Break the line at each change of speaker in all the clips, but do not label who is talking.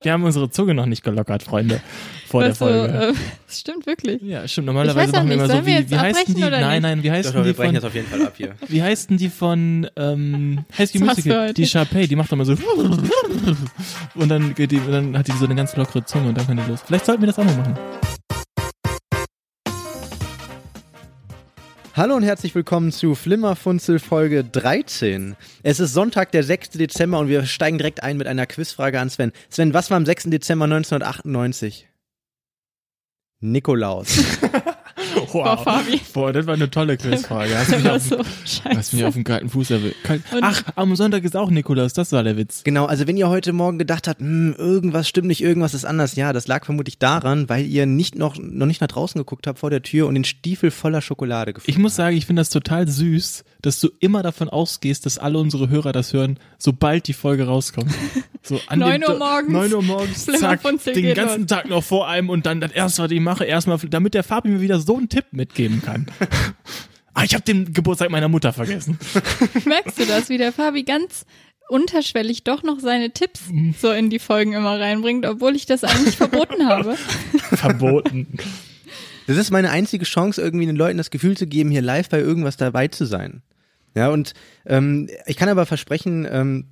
Wir haben unsere Zunge noch nicht gelockert, Freunde, vor der Folge.
Das stimmt wirklich.
Ja, stimmt. Normalerweise machen wir immer so, wie heißt denn die? Nein, wie heißt denn die
wir brechen
von...
jetzt auf jeden Fall ab hier.
Wie heißt denn die von High School Musical? Die Sharpay, die macht doch mal so und dann hat die so eine ganz lockere Zunge und dann kann die los. Vielleicht sollten wir das auch mal machen.
Hallo und herzlich willkommen zu Flimmerfunzel Folge 13. Es ist Sonntag, der 6. Dezember und wir steigen direkt ein mit einer Quizfrage an Sven. Sven, was war am 6. Dezember 1998? Nikolaus.
Wow.
Fabi.
Boah, das war eine tolle Quizfrage. Hast mich auf den kalten Fuß erwischt. Ach, am Sonntag ist auch Nikolaus, das war der Witz.
Genau, also wenn ihr heute Morgen gedacht habt, irgendwas stimmt nicht, irgendwas ist anders, ja, das lag vermutlich daran, weil ihr noch nicht nach draußen geguckt habt vor der Tür und den Stiefel voller Schokolade gefunden habt.
Ich muss sagen, ich finde das total süß, dass du immer davon ausgehst, dass alle unsere Hörer das hören, sobald die Folge rauskommt. So an
9 Uhr morgens.
9 Uhr morgens, zack, den ganzen Tag noch vor einem und dann das erste, was ich mache, erstmal, damit der Fabi mir wieder so einen Tipp mitgeben kann. Ich habe den Geburtstag meiner Mutter vergessen.
Merkst du das, wie der Fabi ganz unterschwellig doch noch seine Tipps so in die Folgen immer reinbringt, obwohl ich das eigentlich verboten habe?
Verboten.
Das ist meine einzige Chance, irgendwie den Leuten das Gefühl zu geben, hier live bei irgendwas dabei zu sein. Ja, und ich kann aber versprechen,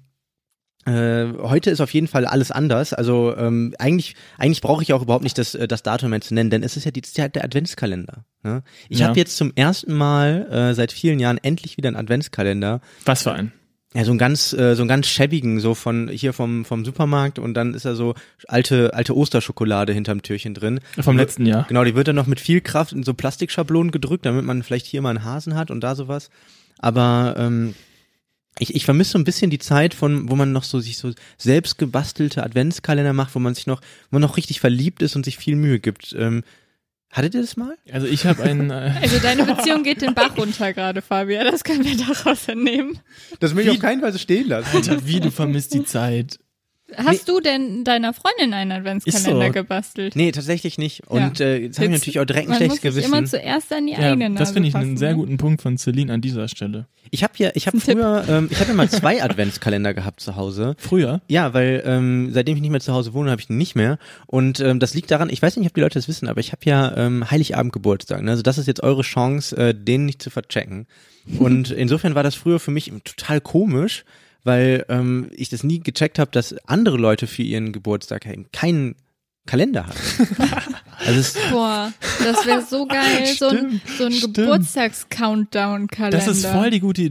heute ist auf jeden Fall alles anders. Also eigentlich brauche ich auch überhaupt nicht das Datum mehr zu nennen, denn es ist ja die Zeit der Adventskalender. Ne? Ich habe jetzt zum ersten Mal seit vielen Jahren endlich wieder einen Adventskalender.
Was für ein?
Ja, so einen ganz schäbigen, so von hier vom Supermarkt und dann ist da so alte Osterschokolade hinterm Türchen drin.
Vom letzten Jahr.
Genau, die wird dann noch mit viel Kraft in so Plastikschablonen gedrückt, damit man vielleicht hier mal einen Hasen hat und da sowas. Aber ich vermisse so ein bisschen die Zeit wo man noch so sich so selbst gebastelte Adventskalender macht, wo man noch richtig verliebt ist und sich viel Mühe gibt. Hattet ihr das mal?
Also ich habe einen...
Also deine Beziehung geht den Bach runter gerade, Fabian. Das können wir daraus entnehmen.
Das will ich auf keinen Fall so stehen lassen.
Alter, wie du vermisst die Zeit.
Hast du denn deiner Freundin einen Adventskalender gebastelt?
Nee, tatsächlich nicht. Und jetzt habe ich natürlich auch direkt ein schlechtes Gewissen.
Man muss sich immer zuerst an die eigene Nase
das finde ich
passen,
einen sehr guten Punkt von Celine an dieser Stelle.
Ich habe früher mal 2 Adventskalender gehabt zu Hause.
Früher?
Ja, weil seitdem ich nicht mehr zu Hause wohne, habe ich den nicht mehr. Und das liegt daran, ich weiß nicht, ob die Leute das wissen, aber ich habe ja Heiligabend Geburtstag. Ne? Also das ist jetzt eure Chance, den nicht zu verchecken. Und insofern war das früher für mich total komisch, weil ich das nie gecheckt habe, dass andere Leute für ihren Geburtstag eben keinen Kalender hatten. Also
boah, das wäre so geil, so ein Geburtstags-Countdown-Kalender.
Das ist voll die gute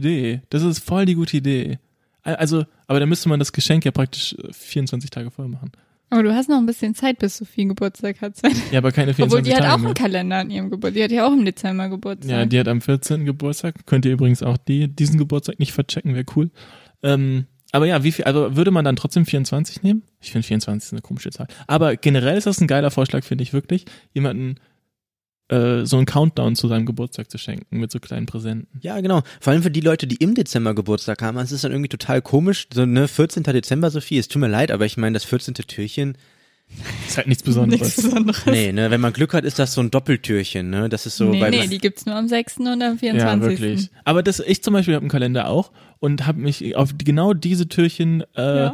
Idee. Also, aber dann müsste man das Geschenk ja praktisch 24 Tage vorher machen.
Aber du hast noch ein bisschen Zeit, bis Sophie Geburtstag hat.
Ja, aber keine 24 Tage.
Obwohl die hat auch
mehr.
einen Kalender an ihrem Geburtstag. Die hat ja auch im Dezember Geburtstag.
Ja, die hat am 14. Geburtstag. Könnt ihr übrigens auch diesen Geburtstag nicht verchecken, wäre cool. Aber ja, also würde man dann trotzdem 24 nehmen? Ich finde 24 ist eine komische Zahl. Aber generell ist das ein geiler Vorschlag, finde ich wirklich, jemanden so einen Countdown zu seinem Geburtstag zu schenken mit so kleinen Präsenten.
ja, genau. Vor allem für die Leute, die im Dezember Geburtstag haben, es ist dann irgendwie total komisch. So, 14. Dezember, Sophie, es tut mir leid, aber ich meine, das 14. Türchen
ist halt nichts Besonderes.
Nichts Besonderes.
Nee, ne, wenn man Glück hat, ist das so ein Doppeltürchen, ne? Das ist so
Nee, die gibt's nur am 6. und am 24.
Ja, wirklich. Aber ich zum Beispiel habe einen Kalender auch und habe mich auf genau diese Türchen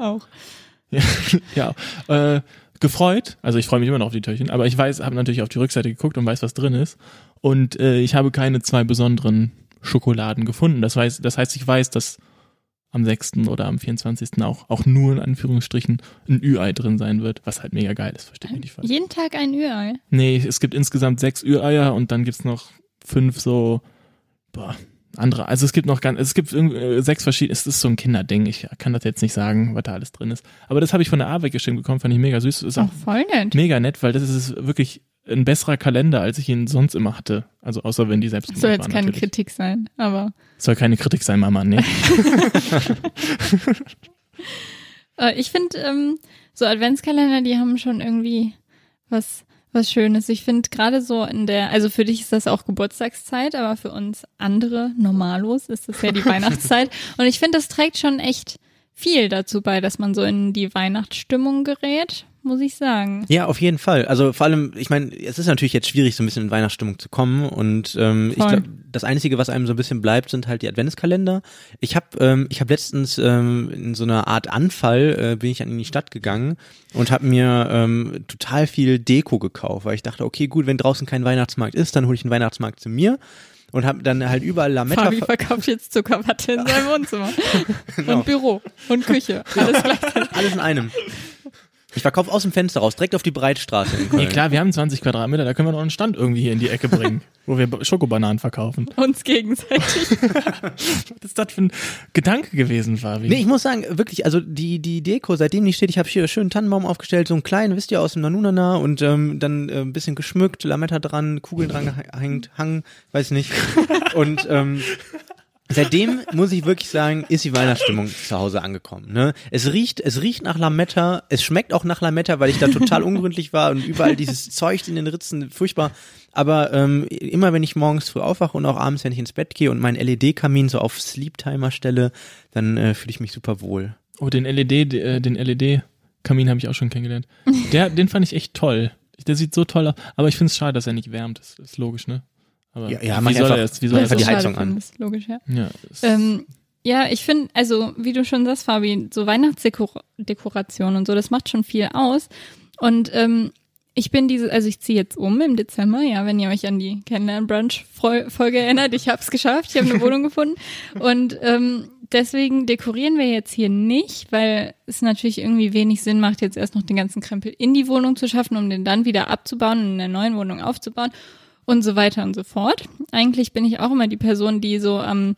gefreut. Also ich freue mich immer noch auf die Türchen, aber ich habe natürlich auf die Rückseite geguckt und weiß, was drin ist. Und ich habe keine 2 besonderen Schokoladen gefunden. Das heißt, ich weiß, dass am 6. oder am 24. auch nur in Anführungsstrichen ein Ü-Ei drin sein wird, was halt mega geil ist, versteht mich nicht falsch.
Jeden Tag ein Ü-Ei?
Nee, es gibt insgesamt 6 Ü-Eier und dann gibt's noch 5 so, andere. Also es gibt 6 verschiedene, es ist so ein Kinderding, ich kann das jetzt nicht sagen, was da alles drin ist. Aber das habe ich von der Arbeit geschenkt bekommen, fand ich mega süß. Ist auch
voll nett.
Mega nett, weil das ist wirklich ein besserer Kalender, als ich ihn sonst immer hatte. Also außer wenn die selbst gemacht
waren.
Soll
jetzt keine Kritik sein, aber...
Soll keine Kritik sein, Mama, nee.
Ich finde, so Adventskalender, die haben schon irgendwie was Schönes. Ich finde gerade so also für dich ist das auch Geburtstagszeit, aber für uns andere Normalos ist das ja die Weihnachtszeit. Und ich finde, das trägt schon echt viel dazu bei, dass man so in die Weihnachtsstimmung gerät, muss ich sagen.
Ja, auf jeden Fall. Also vor allem, ich meine, es ist natürlich jetzt schwierig, so ein bisschen in Weihnachtsstimmung zu kommen und ich glaube, das Einzige, was einem so ein bisschen bleibt, sind halt die Adventskalender. Ich habe letztens in so einer Art Anfall bin ich dann in die Stadt gegangen und habe mir total viel Deko gekauft, weil ich dachte, okay, gut, wenn draußen kein Weihnachtsmarkt ist, dann hole ich einen Weihnachtsmarkt zu mir. Und habe dann halt überall Lametta.
Fabi verkauft jetzt Zuckerwatte in seinem Wohnzimmer. Genau. Und Büro und Küche. Alles gleichzeitig.
Alles in einem. Ich verkaufe aus dem Fenster raus, direkt auf die Breitstraße in Köln.
Ja klar, wir haben 20 Quadratmeter, da können wir noch einen Stand irgendwie hier in die Ecke bringen, wo wir Schokobananen verkaufen.
Uns gegenseitig.
Was ist das für ein Gedanke gewesen, Fabi?
Nee, ich muss sagen, wirklich, also die Deko, seitdem die steht, ich habe hier einen schönen Tannenbaum aufgestellt, so einen kleinen, wisst ihr, aus dem Nanunana und dann ein bisschen geschmückt, Lametta dran, Kugeln dran gehängt, weiß nicht. Und seitdem muss ich wirklich sagen, ist die Weihnachtsstimmung zu Hause angekommen. Ne? Es riecht nach Lametta, es schmeckt auch nach Lametta, weil ich da total ungründlich war und überall dieses Zeug in den Ritzen, furchtbar. Aber immer wenn ich morgens früh aufwache und auch abends, wenn ich ins Bett gehe und meinen LED-Kamin so auf Sleep-Timer stelle, dann fühle ich mich super wohl.
Oh, den LED-Kamin habe ich auch schon kennengelernt. Den fand ich echt toll. Der sieht so toll aus, aber ich finde es schade, dass er nicht wärmt. Das ist logisch, ne? Aber
ja, mach einfach die Heizung an.
Das ist logisch, ja.
Ja,
Ich finde, also wie du schon sagst, Fabi, so Weihnachtsdekoration und so, das macht schon viel aus. Und ich ziehe jetzt um im Dezember, ja, wenn ihr euch an die Kennenlern-Brunch-Folge erinnert, ich habe es geschafft, ich habe eine Wohnung gefunden. Und deswegen dekorieren wir jetzt hier nicht, weil es natürlich irgendwie wenig Sinn macht, jetzt erst noch den ganzen Krempel in die Wohnung zu schaffen, um den dann wieder abzubauen und in der neuen Wohnung aufzubauen. Und so weiter und so fort. Eigentlich bin ich auch immer die Person, die so am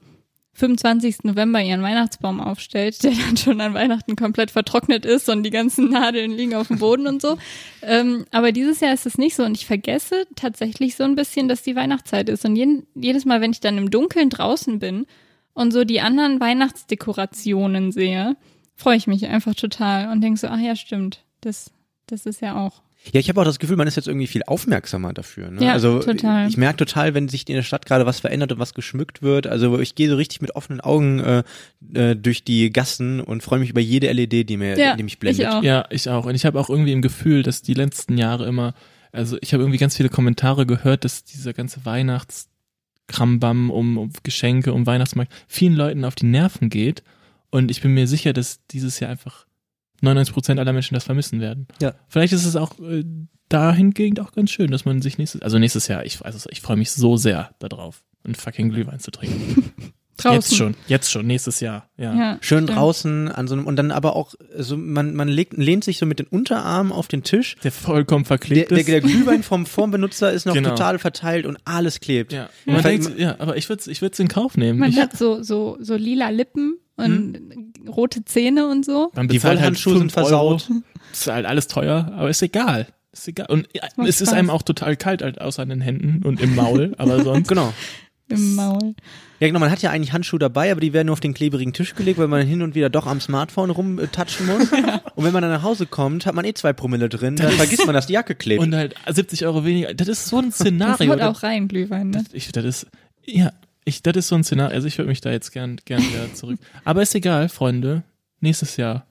25. November ihren Weihnachtsbaum aufstellt, der dann schon an Weihnachten komplett vertrocknet ist und die ganzen Nadeln liegen auf dem Boden und so. Aber dieses Jahr ist es nicht so und ich vergesse tatsächlich so ein bisschen, dass die Weihnachtszeit ist. Und jedes Mal, wenn ich dann im Dunkeln draußen bin und so die anderen Weihnachtsdekorationen sehe, freue ich mich einfach total und denke so, ach ja, stimmt, das ist ja auch.
Ja, ich habe auch das Gefühl, man ist jetzt irgendwie viel aufmerksamer dafür. Ne?
Ja,
also
total.
Ich merke total, wenn sich in der Stadt gerade was verändert und was geschmückt wird. Also ich gehe so richtig mit offenen Augen durch die Gassen und freue mich über jede LED, die mich blendet.
Ich auch.
Ja, ich auch. Und ich habe auch irgendwie im Gefühl, dass die letzten Jahre immer, also ich habe irgendwie ganz viele Kommentare gehört, dass dieser ganze Weihnachtskrambam um Geschenke, um Weihnachtsmarkt vielen Leuten auf die Nerven geht. Und ich bin mir sicher, dass dieses Jahr einfach 99% aller Menschen das vermissen werden. Ja. Vielleicht ist es auch dahingehend auch ganz schön, dass man sich nächstes Jahr, ich freue mich so sehr darauf, einen fucking Glühwein zu trinken.
Draußen.
Jetzt schon, nächstes Jahr. Ja.
Schön draußen an so einem, und dann aber auch so, man lehnt sich so mit den Unterarmen auf den Tisch.
Der vollkommen verklebt ist.
Der Glühwein vom Benutzer ist noch total verteilt und alles klebt.
Ja. Und man denkt, aber ich würd's in Kauf nehmen.
Man hat so lila Lippen und rote Zähne und so.
Die Wollhandschuhe sind versaut.
Das ist halt alles teuer, aber ist egal. Und es ist einem auch total kalt, halt außer an den Händen und im Maul, aber sonst.
Genau.
Im Maul.
Ja, genau, man hat ja eigentlich Handschuhe dabei, aber die werden nur auf den klebrigen Tisch gelegt, weil man hin und wieder doch am Smartphone rumtatschen muss. Ja. Und wenn man dann nach Hause kommt, hat man 2 Promille drin, dann vergisst man, dass die Jacke klebt.
Und halt 70 € weniger. Das ist so ein Szenario.
Das haut auch rein, Glühwein, ne?
Das ist so ein Szenario. Also ich würde mich da jetzt gern wieder zurück. Aber ist egal, Freunde. Nächstes Jahr.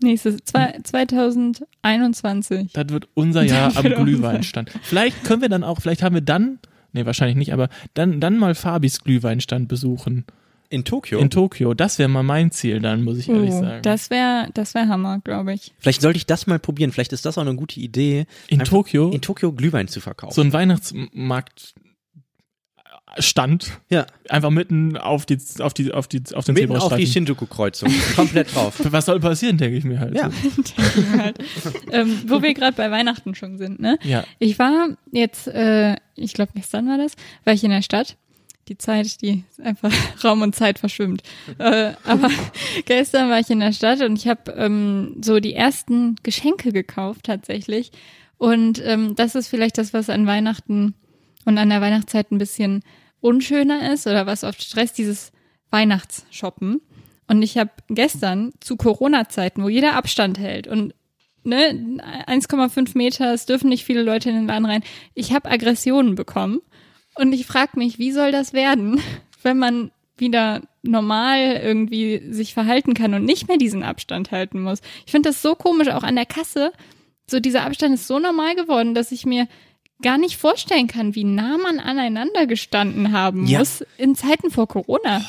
2021.
Das wird unser Jahr am Glühweinstand. Vielleicht haben wir dann, nee, wahrscheinlich nicht, aber dann mal Fabis Glühweinstand besuchen.
In Tokio?
In Tokio. Das wäre mal mein Ziel dann, muss ich ehrlich sagen.
Das wär Hammer, glaube ich.
Vielleicht sollte ich das mal probieren. Vielleicht ist das auch eine gute Idee.
In Tokio
Glühwein zu verkaufen.
So ein Weihnachtsmarkt Stand.
Ja.
Einfach mitten auf den Zebrastreifen.
Mitten auf die Shinjuku-Kreuzung. Komplett drauf.
Was soll passieren, denke ich mir halt.
Ja.
Wo wir gerade bei Weihnachten schon sind, ne?
Ja.
Ich war jetzt, ich glaube gestern war ich in der Stadt. Die Zeit, die ist einfach Raum und Zeit verschwimmt. Aber gestern war ich in der Stadt und ich habe so die ersten Geschenke gekauft tatsächlich. Und das ist vielleicht das, was an Weihnachten und an der Weihnachtszeit ein bisschen unschöner ist oder was oft stresst, dieses Weihnachtsshoppen. Und ich habe gestern zu Corona-Zeiten, wo jeder Abstand hält und 1,5 Meter, es dürfen nicht viele Leute in den Laden rein, ich habe Aggressionen bekommen. Und ich frage mich, wie soll das werden, wenn man wieder normal irgendwie sich verhalten kann und nicht mehr diesen Abstand halten muss. Ich finde das so komisch, auch an der Kasse. So dieser Abstand ist so normal geworden, dass ich mir gar nicht vorstellen kann, wie nah man aneinander gestanden haben muss in Zeiten vor Corona.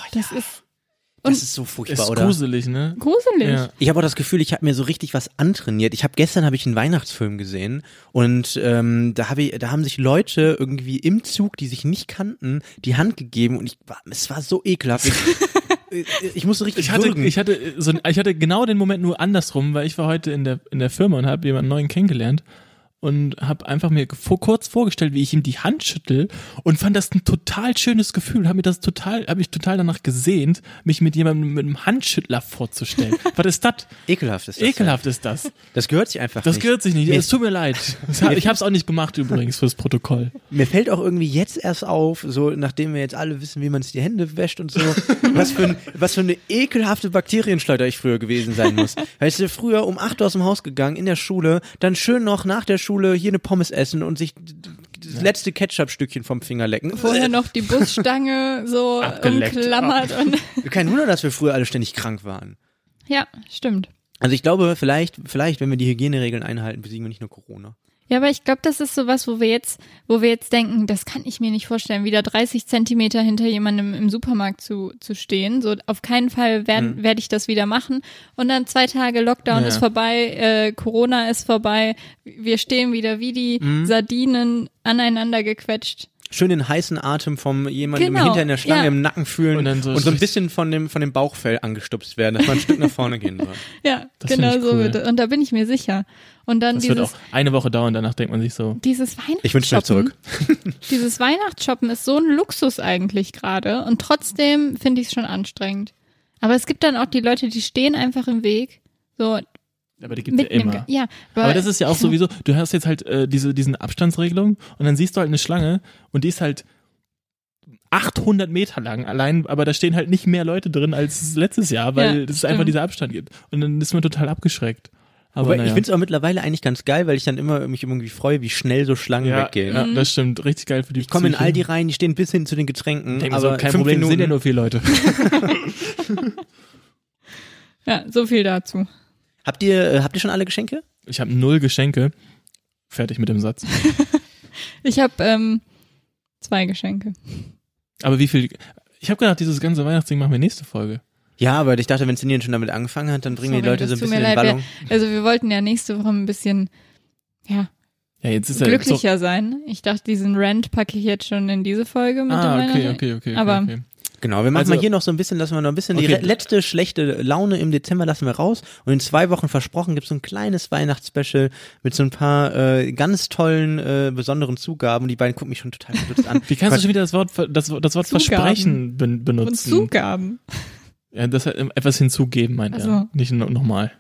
Das ist so furchtbar,
Ist
oder?
gruselig, ne?
Gruselig.
Ja.
Ich habe auch das Gefühl, ich habe mir so richtig was antrainiert. Gestern habe ich einen Weihnachtsfilm gesehen und da haben sich Leute irgendwie im Zug, die sich nicht kannten, die Hand gegeben und es war so ekelhaft. Ich musste richtig würgen.
Ich hatte genau den Moment nur andersrum, weil ich war heute in der Firma und habe jemanden neuen kennengelernt und habe einfach mir kurz vorgestellt, wie ich ihm die Hand schüttel und fand das ein total schönes Gefühl, habe mich total danach gesehnt, mich mit jemandem mit einem Handschüttler vorzustellen. Was ist das?
Ekelhaft ist das.
Ekelhaft ist das.
Das gehört sich einfach
Das
nicht.
gehört sich nicht. Es tut mir leid. Ich habe es auch nicht gemacht übrigens fürs Protokoll.
Mir fällt auch irgendwie jetzt erst auf, so nachdem wir jetzt alle wissen, wie man sich die Hände wäscht und so, was für eine ekelhafte Bakterienschleuder ich früher gewesen sein muss. Weißt du, früher um 8 Uhr aus dem Haus gegangen, in der Schule, dann schön noch nach der Schule hier eine Pommes essen und sich das letzte Ketchup-Stückchen vom Finger lecken.
Vorher noch die Busstange so
Abgeleckt.
umklammert und
Kein Wunder, dass wir früher alle ständig krank waren.
ja, stimmt.
Also ich glaube, vielleicht, wenn wir die Hygieneregeln einhalten, besiegen wir nicht nur Corona.
Ja, aber ich glaube, das ist sowas, wo wir jetzt denken, das kann ich mir nicht vorstellen, wieder 30 Zentimeter hinter jemandem im Supermarkt zu stehen. So, auf keinen Fall werde ich das wieder machen. Und dann 2 Tage Lockdown ist vorbei, Corona ist vorbei, wir stehen wieder wie die Sardinen aneinander gequetscht.
Schön den heißen Atem vom jemandem
Genau,
hinter in der Schlange
ja.
im Nacken fühlen
Und dann so
ein bisschen von dem Bauchfell angestupst werden, dass man ein Stück nach vorne gehen soll.
Ja,
Das
genau
find ich
so
cool.
wird es. Und da bin ich mir sicher. Und dann
Das wird auch eine Woche dauern, danach denkt man sich so.
dieses Weihnachtsshoppen.
Ich wünsche mir zurück.
Dieses Weihnachtsshoppen ist so ein Luxus eigentlich gerade. Und trotzdem finde ich es schon anstrengend. Aber es gibt dann auch die Leute, die stehen einfach im Weg. So,
Aber die gibt's ja
mitten im
immer.
Ja,
Aber das ist ja auch sowieso, du hast jetzt halt diesen Abstandsregelung und dann siehst du halt eine Schlange und die ist halt 800 Meter lang allein, aber da stehen halt nicht mehr Leute drin als letztes Jahr, weil es einfach dieser Abstand gibt. Und dann ist man total abgeschreckt. Aber
Ich finde es auch mittlerweile eigentlich ganz geil, weil ich dann mich irgendwie freue, wie schnell so Schlangen weggehen.
Ja, das stimmt. Richtig geil für die
Ich komme in
Psyche.
Aldi rein, die stehen bis hin zu den Getränken.
Denk mir
Aber
so, kein
5
Problem,
Minuten,
sind ja nur 4 Leute.
Ja, so viel dazu.
Habt ihr schon alle Geschenke?
Ich habe 0 Geschenke. Fertig mit dem Satz.
Ich habe 2 Geschenke.
Aber wie viel? Ich habe gedacht, dieses ganze Weihnachtsding machen wir nächste Folge.
Ja, aber ich dachte, wenn Cindy schon damit angefangen hat, dann bringen die
Sorry,
Leute so
das
ein
tut
bisschen
mir
in
leid,
Ballung.
Also wir wollten ja nächste Woche ein bisschen,
Ja, jetzt ist
glücklicher sein. Ich dachte, diesen Rant packe ich jetzt schon in diese Folge mit dem Weihnachten.
Okay.
Aber-
okay.
Genau, wir machen
Also-
mal hier noch so ein bisschen, lassen wir noch ein bisschen die
Okay.
letzte schlechte Laune im Dezember lassen wir raus und in 2 Wochen versprochen gibt es so ein kleines Weihnachtsspecial mit so ein paar ganz tollen, besonderen Zugaben und die beiden gucken mich schon total verdutzt an.
Wie kannst du schon wieder das Wort Versprechen
Und
benutzen?
Zugaben.
Ja, das hat etwas hinzugeben, meint
Ach so.
er. Nicht nochmal.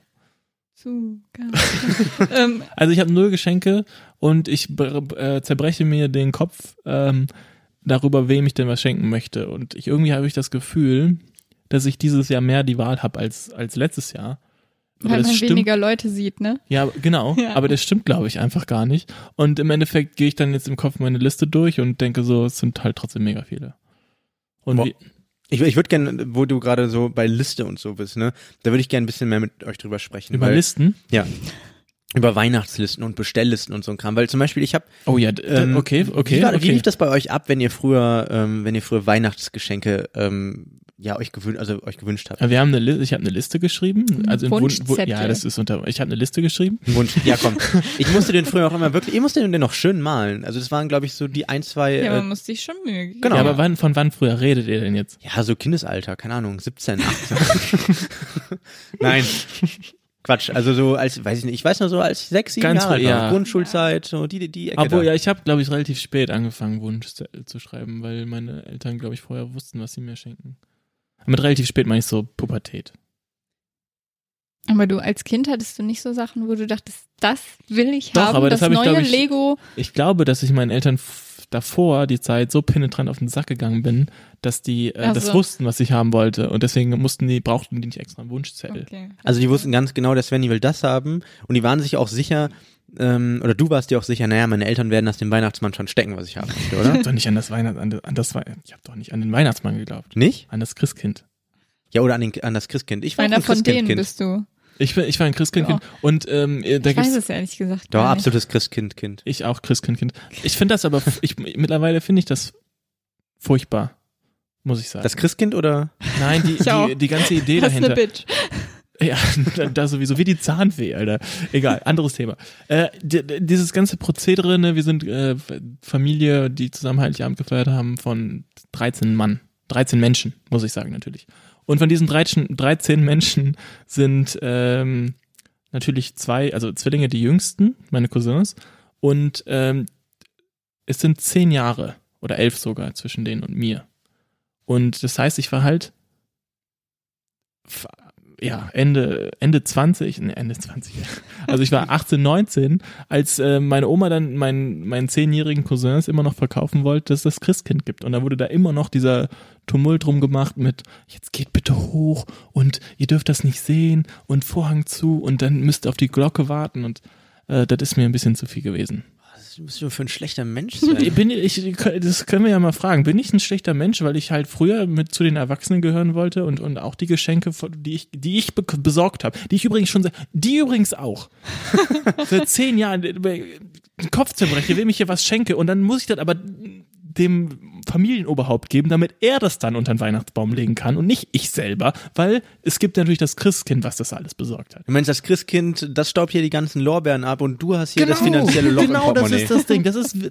Zugaben.
Also ich habe 0 Geschenke und ich zerbreche mir den Kopf darüber, wem ich denn was schenken möchte. Und irgendwie habe ich das Gefühl, dass ich dieses Jahr mehr die Wahl habe als letztes Jahr. Aber
Weil
das
man
stimmt.
weniger Leute sieht, ne?
Ja, genau.
Ja.
Aber das stimmt, glaube ich, einfach gar nicht. Und im Endeffekt gehe ich dann jetzt im Kopf meine Liste durch und denke so, es sind halt trotzdem mega viele. Und
Boah. Ich würde gerne, wo du gerade so bei Liste und so bist, ne, da würde ich gerne ein bisschen mehr mit euch drüber sprechen.
über
weil,
Listen?
Ja. Über Weihnachtslisten und Bestelllisten und so ein Kram. Weil zum Beispiel, ich habe
Oh ja, okay.
Wie lief das bei euch ab, wenn ihr früher Weihnachtsgeschenke euch gewünscht habt?
Wir haben ich habe eine Liste geschrieben. Also
Wunschzettel.
ja, das ist ich habe eine Liste geschrieben.
Wunsch. Ja, komm. Ich musste den früher auch immer wirklich, ich musste den noch schön malen. Also das waren, glaube ich, so die 1, 2,
Ja, man muss sich schon Mühe geben.
Genau.
Ja, aber von wann früher redet ihr denn jetzt?
ja, so Kindesalter, keine Ahnung, 17, 18. Nein. Quatsch, also so als, weiß ich nicht, ich weiß nur so als 6, 7
Ganz
Jahre alt,
ja.
Grundschulzeit, so die Ecke
Obwohl,
da.
ja, ich habe, glaube ich, relativ spät angefangen, Wunschzettel zu schreiben, weil meine Eltern, glaube ich, vorher wussten, was sie mir schenken. Mit relativ spät meine ich so Pubertät.
Aber du als Kind hattest du nicht so Sachen, wo du dachtest, das will ich
Doch,
haben,
aber das
das
hab ich,
neue
glaub ich,
Lego.
Ich glaube, dass ich meinen Eltern davor die Zeit so penetrant auf den Sack gegangen bin, dass die das
so.
wussten, was ich haben wollte. Und deswegen brauchten die nicht extra einen Wunschzettel.
Okay.
Also die wussten ganz genau, der Svenny will das haben und die waren sich auch sicher, oder du warst dir auch sicher, naja, meine Eltern werden das dem Weihnachtsmann schon stecken, was ich haben möchte,
Ich
oder?
habe doch nicht ich habe doch nicht an den Weihnachtsmann geglaubt.
Nicht?
An das Christkind.
Ja, oder an das Christkind. Ich war
Einer
ein
von denen
Christkindkind.
bist du.
Ich war ein Christkindkind und da
Ich weiß
gibt's
es ehrlich gesagt
Doch,
gar nicht.
absolutes Christkindkind.
ich auch Christkindkind. Ich finde das aber mittlerweile finde ich das furchtbar, muss ich sagen.
Das Christkind oder?
Nein,
Ich auch.
die ganze Idee
Das ist eine
dahinter.
Bitch.
Ja, da sowieso wie die Zahnfee, Alter. Egal, anderes Thema. Dieses ganze Prozedere, ne, wir sind Familie, die zusammen Heiligabend gefeiert haben, von 13 Menschen, muss ich sagen natürlich. Und von diesen 13 Menschen sind natürlich 2, also Zwillinge, die jüngsten, meine Cousins, und es sind 10 Jahre oder 11 sogar zwischen denen und mir. Und das heißt, ich war halt Ende 20. Also ich war 18, 19, als meine Oma dann meinen 10-jährigen Cousins immer noch verkaufen wollte, dass es das Christkind gibt. Und da wurde da immer noch dieser Tumult drum gemacht mit, jetzt geht bitte hoch und ihr dürft das nicht sehen und Vorhang zu und dann müsst ihr auf die Glocke warten und das ist mir ein bisschen zu viel gewesen.
Was bist du für ein schlechter Mensch, Sven?
Das können wir ja mal fragen. Bin ich ein schlechter Mensch, weil ich halt früher mit zu den Erwachsenen gehören wollte und auch die Geschenke, die ich besorgt habe, die übrigens auch. Seit 10 Jahren den Kopf zerbreche, wem ich hier was schenke und dann muss ich das aber dem Familienoberhaupt geben, damit er das dann unter den Weihnachtsbaum legen kann und nicht ich selber, weil es gibt natürlich das Christkind, was das alles besorgt hat.
Du meinst, das Christkind, das staubt hier die ganzen Lorbeeren ab und du hast hier das finanzielle Loch im
Genau, das
Portemonnaie.
ist das Ding.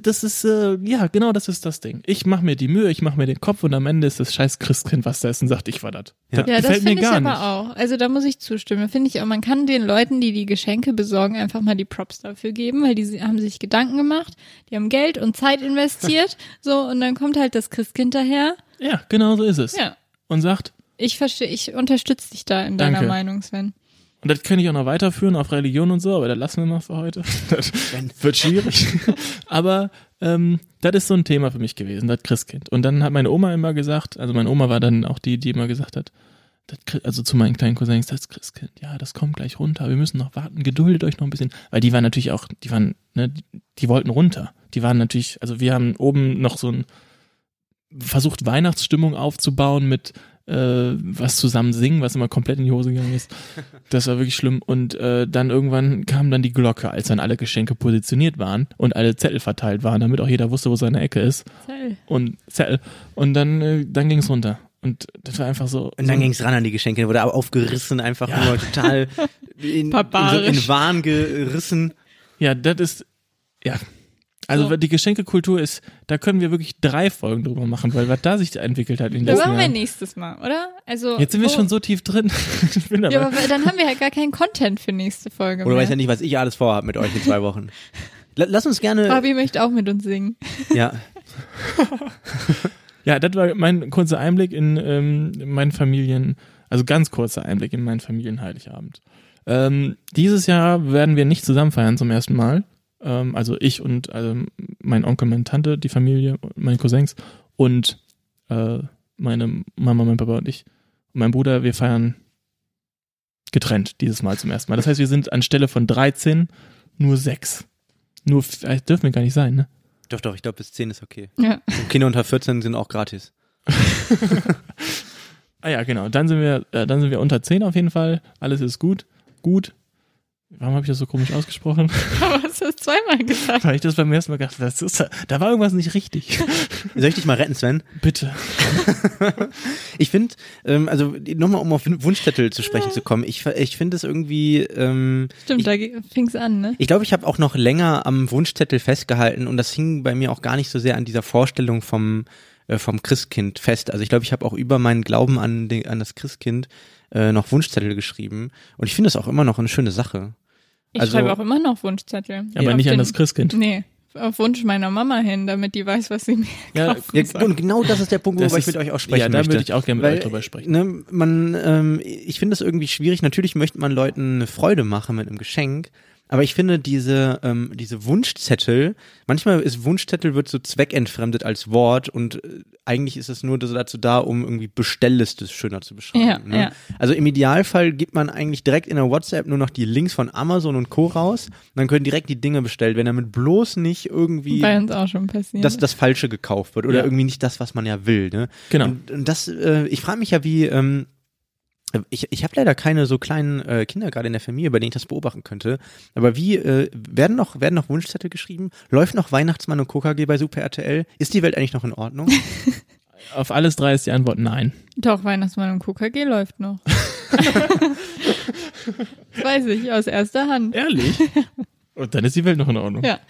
Das ist das Ding. Ich mache mir die Mühe, ich mache mir den Kopf und am Ende ist das scheiß Christkind, was da ist und sagt, ich war das.
Ja.
Das
Ja, das
gefällt mir
finde ich
gar
aber
nicht.
auch. Also da muss ich zustimmen. Finde ich auch, man kann den Leuten, die die Geschenke besorgen, einfach mal die Props dafür geben, weil die haben sich Gedanken gemacht, die haben Geld und Zeit investiert, so, und dann kommt halt das Christkind daher.
Ja, genau so ist es.
Ja.
Und sagt,
Ich verstehe, ich unterstütze dich da in deiner
Danke.
Meinung, Sven.
und das könnte ich auch noch weiterführen auf Religion und so, aber das lassen wir mal für heute. Das wird schwierig. Aber das ist so ein Thema für mich gewesen, das Christkind. Und dann hat meine Oma immer gesagt, also meine Oma war dann auch die immer gesagt hat, also zu meinen kleinen Cousins, das Christkind, ja, das kommt gleich runter, wir müssen noch warten, geduldet euch noch ein bisschen, weil die waren natürlich auch, die wollten runter. Die waren natürlich, also wir haben oben noch so versucht, Weihnachtsstimmung aufzubauen mit was zusammen singen, was immer komplett in die Hose gegangen ist. Das war wirklich schlimm. Und dann irgendwann kam dann die Glocke, als dann alle Geschenke positioniert waren und alle Zettel verteilt waren, damit auch jeder wusste, wo seine Ecke ist. Zettel. Und dann ging es runter. Und das war einfach so.
Und dann ging's ran an die Geschenke, wurde aber aufgerissen, einfach nur total in Wahn gerissen.
Ja, das ist, ja. Also die Geschenkekultur ist, da können wir wirklich 3 Folgen drüber machen, weil was da sich entwickelt hat in den
Das
letzten
machen wir
Jahren.
nächstes Mal, oder? Also,
Jetzt sind wir schon so tief drin. Ich bin
Ja, aber dann haben wir ja gar keinen Content für nächste Folge
Oder
mehr.
weiß ja nicht, was ich alles vorhabe mit euch in 2 Wochen. Lass uns gerne.
Fabi möchte auch mit uns singen.
Ja.
Ja, das war mein kurzer Einblick in meinen Familien, also ganz kurzer Einblick in meinen Familienheiligabend. Dieses Jahr werden wir nicht zusammen feiern zum ersten Mal. Also ich und mein Onkel, meine Tante, die Familie, meine Cousins und meine Mama, mein Papa und ich und mein Bruder, wir feiern getrennt dieses Mal zum ersten Mal. Das heißt, wir sind anstelle von 13 nur 6. Dürfen wir gar nicht sein, ne?
Doch, ich glaube bis 10 ist okay.
Ja.
Und Kinder unter 14 sind auch gratis.
Ja, genau. Dann sind wir unter 10 auf jeden Fall. Alles ist gut. Warum habe ich das so komisch ausgesprochen?
Aber hast du das zweimal gesagt?
Weil ich das beim ersten Mal gedacht, da war irgendwas nicht richtig.
Soll ich dich mal retten, Sven?
Bitte.
Ich finde, also nochmal, um auf Wunschzettel zu sprechen zu kommen, ich finde es irgendwie.
Stimmt, da fing's an, ne?
Ich glaube, ich habe auch noch länger am Wunschzettel festgehalten und das hing bei mir auch gar nicht so sehr an dieser Vorstellung vom Christkind fest. Also ich glaube, ich habe auch über meinen Glauben an das Christkind noch Wunschzettel geschrieben und ich finde das auch immer noch eine schöne Sache.
Ich
Also-
schreibe auch immer noch Wunschzettel.
Aber
Auf
nicht an
den-
das Christkind.
Nee, auf Wunsch meiner Mama hin, damit die weiß, was sie mir
Ja,
kaufen
Ja,
soll.
und genau das ist der Punkt,
Das
worüber ich
ist-
mit euch auch sprechen
Ja, da
möchte.
würde ich auch gerne mit
Weil,
euch drüber sprechen.
Ne, ich finde das irgendwie schwierig. Natürlich möchte man Leuten eine Freude machen mit einem Geschenk, Aber ich finde diese Wunschzettel, manchmal ist Wunschzettel wird so zweckentfremdet als Wort und eigentlich ist es nur dazu da, um irgendwie Bestellliste schöner zu beschreiben.
Ja,
ne?
ja.
Also im Idealfall gibt man eigentlich direkt in der WhatsApp nur noch die Links von Amazon und Co. raus und dann können direkt die Dinge bestellt werden, damit bloß nicht irgendwie
Bei uns auch schon passiert.
das Falsche gekauft wird oder
Ja.
irgendwie nicht das, was man ja will. Ne?
Genau.
Und das, ich frage mich ja, wie ich habe leider keine so kleinen Kinder gerade in der Familie, bei denen ich das beobachten könnte. Aber wie werden noch Wunschzettel geschrieben? Läuft noch Weihnachtsmann und KKG bei Super RTL? Ist die Welt eigentlich noch in Ordnung?
Auf alles 3 ist die Antwort nein.
Doch, Weihnachtsmann und KKG läuft noch. Das weiß ich aus erster Hand.
Ehrlich? Und dann ist die Welt noch in Ordnung.
Ja.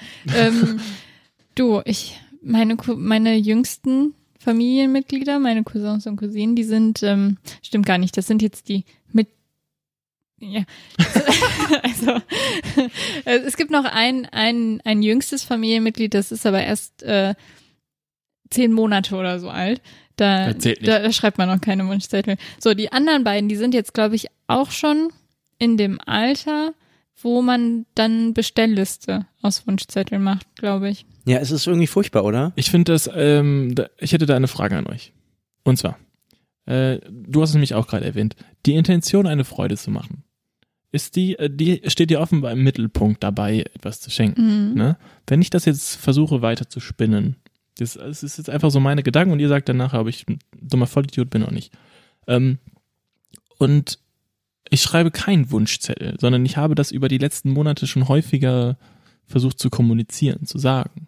Meine jüngsten Familienmitglieder, meine Cousins und Cousinen, die sind, stimmt gar nicht, das sind jetzt die ja. Also, es gibt noch ein jüngstes Familienmitglied, das ist aber erst 10 Monate oder so alt. Da schreibt man noch keine Wunschzettel. So, die anderen beiden, die sind jetzt, glaube ich, auch schon in dem Alter, wo man dann Bestellliste aus Wunschzetteln macht, glaube ich.
Ja, es ist irgendwie furchtbar, oder?
Ich finde das, ich hätte da eine Frage an euch. Und zwar, du hast es nämlich auch gerade erwähnt, die Intention, eine Freude zu machen, die steht dir offenbar im Mittelpunkt dabei, etwas zu schenken. Ne? Wenn ich das jetzt versuche weiter zu spinnen, das ist jetzt einfach so meine Gedanken und ihr sagt dann nachher, ob ich ein dummer Vollidiot bin oder nicht. Und ich schreibe keinen Wunschzettel, sondern ich habe das über die letzten Monate schon häufiger versucht zu kommunizieren, zu sagen.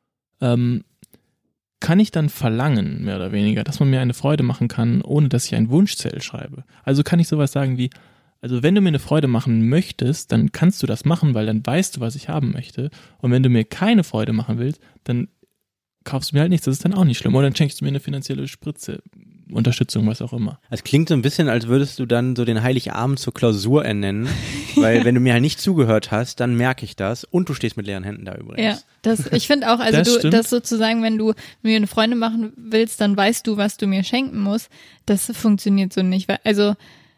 Kann ich dann verlangen, mehr oder weniger, dass man mir eine Freude machen kann, ohne dass ich einen Wunschzettel schreibe? Also kann ich sowas sagen wie, also wenn du mir eine Freude machen möchtest, dann kannst du das machen, weil dann weißt du, was ich haben möchte. Und wenn du mir keine Freude machen willst, dann kaufst du mir halt nichts, das ist dann auch nicht schlimm. Oder dann schenkst du mir eine finanzielle Spritze, Unterstützung, was auch immer.
Es klingt so ein bisschen, als würdest du dann so den Heiligabend zur Klausur ernennen, weil wenn du mir halt nicht zugehört hast, dann merke ich das und du stehst mit leeren Händen da übrigens.
Ja, ich finde auch, also
Das
sozusagen, wenn du mir eine Freude machen willst, dann weißt du, was du mir schenken musst. Das funktioniert so nicht, weil, also,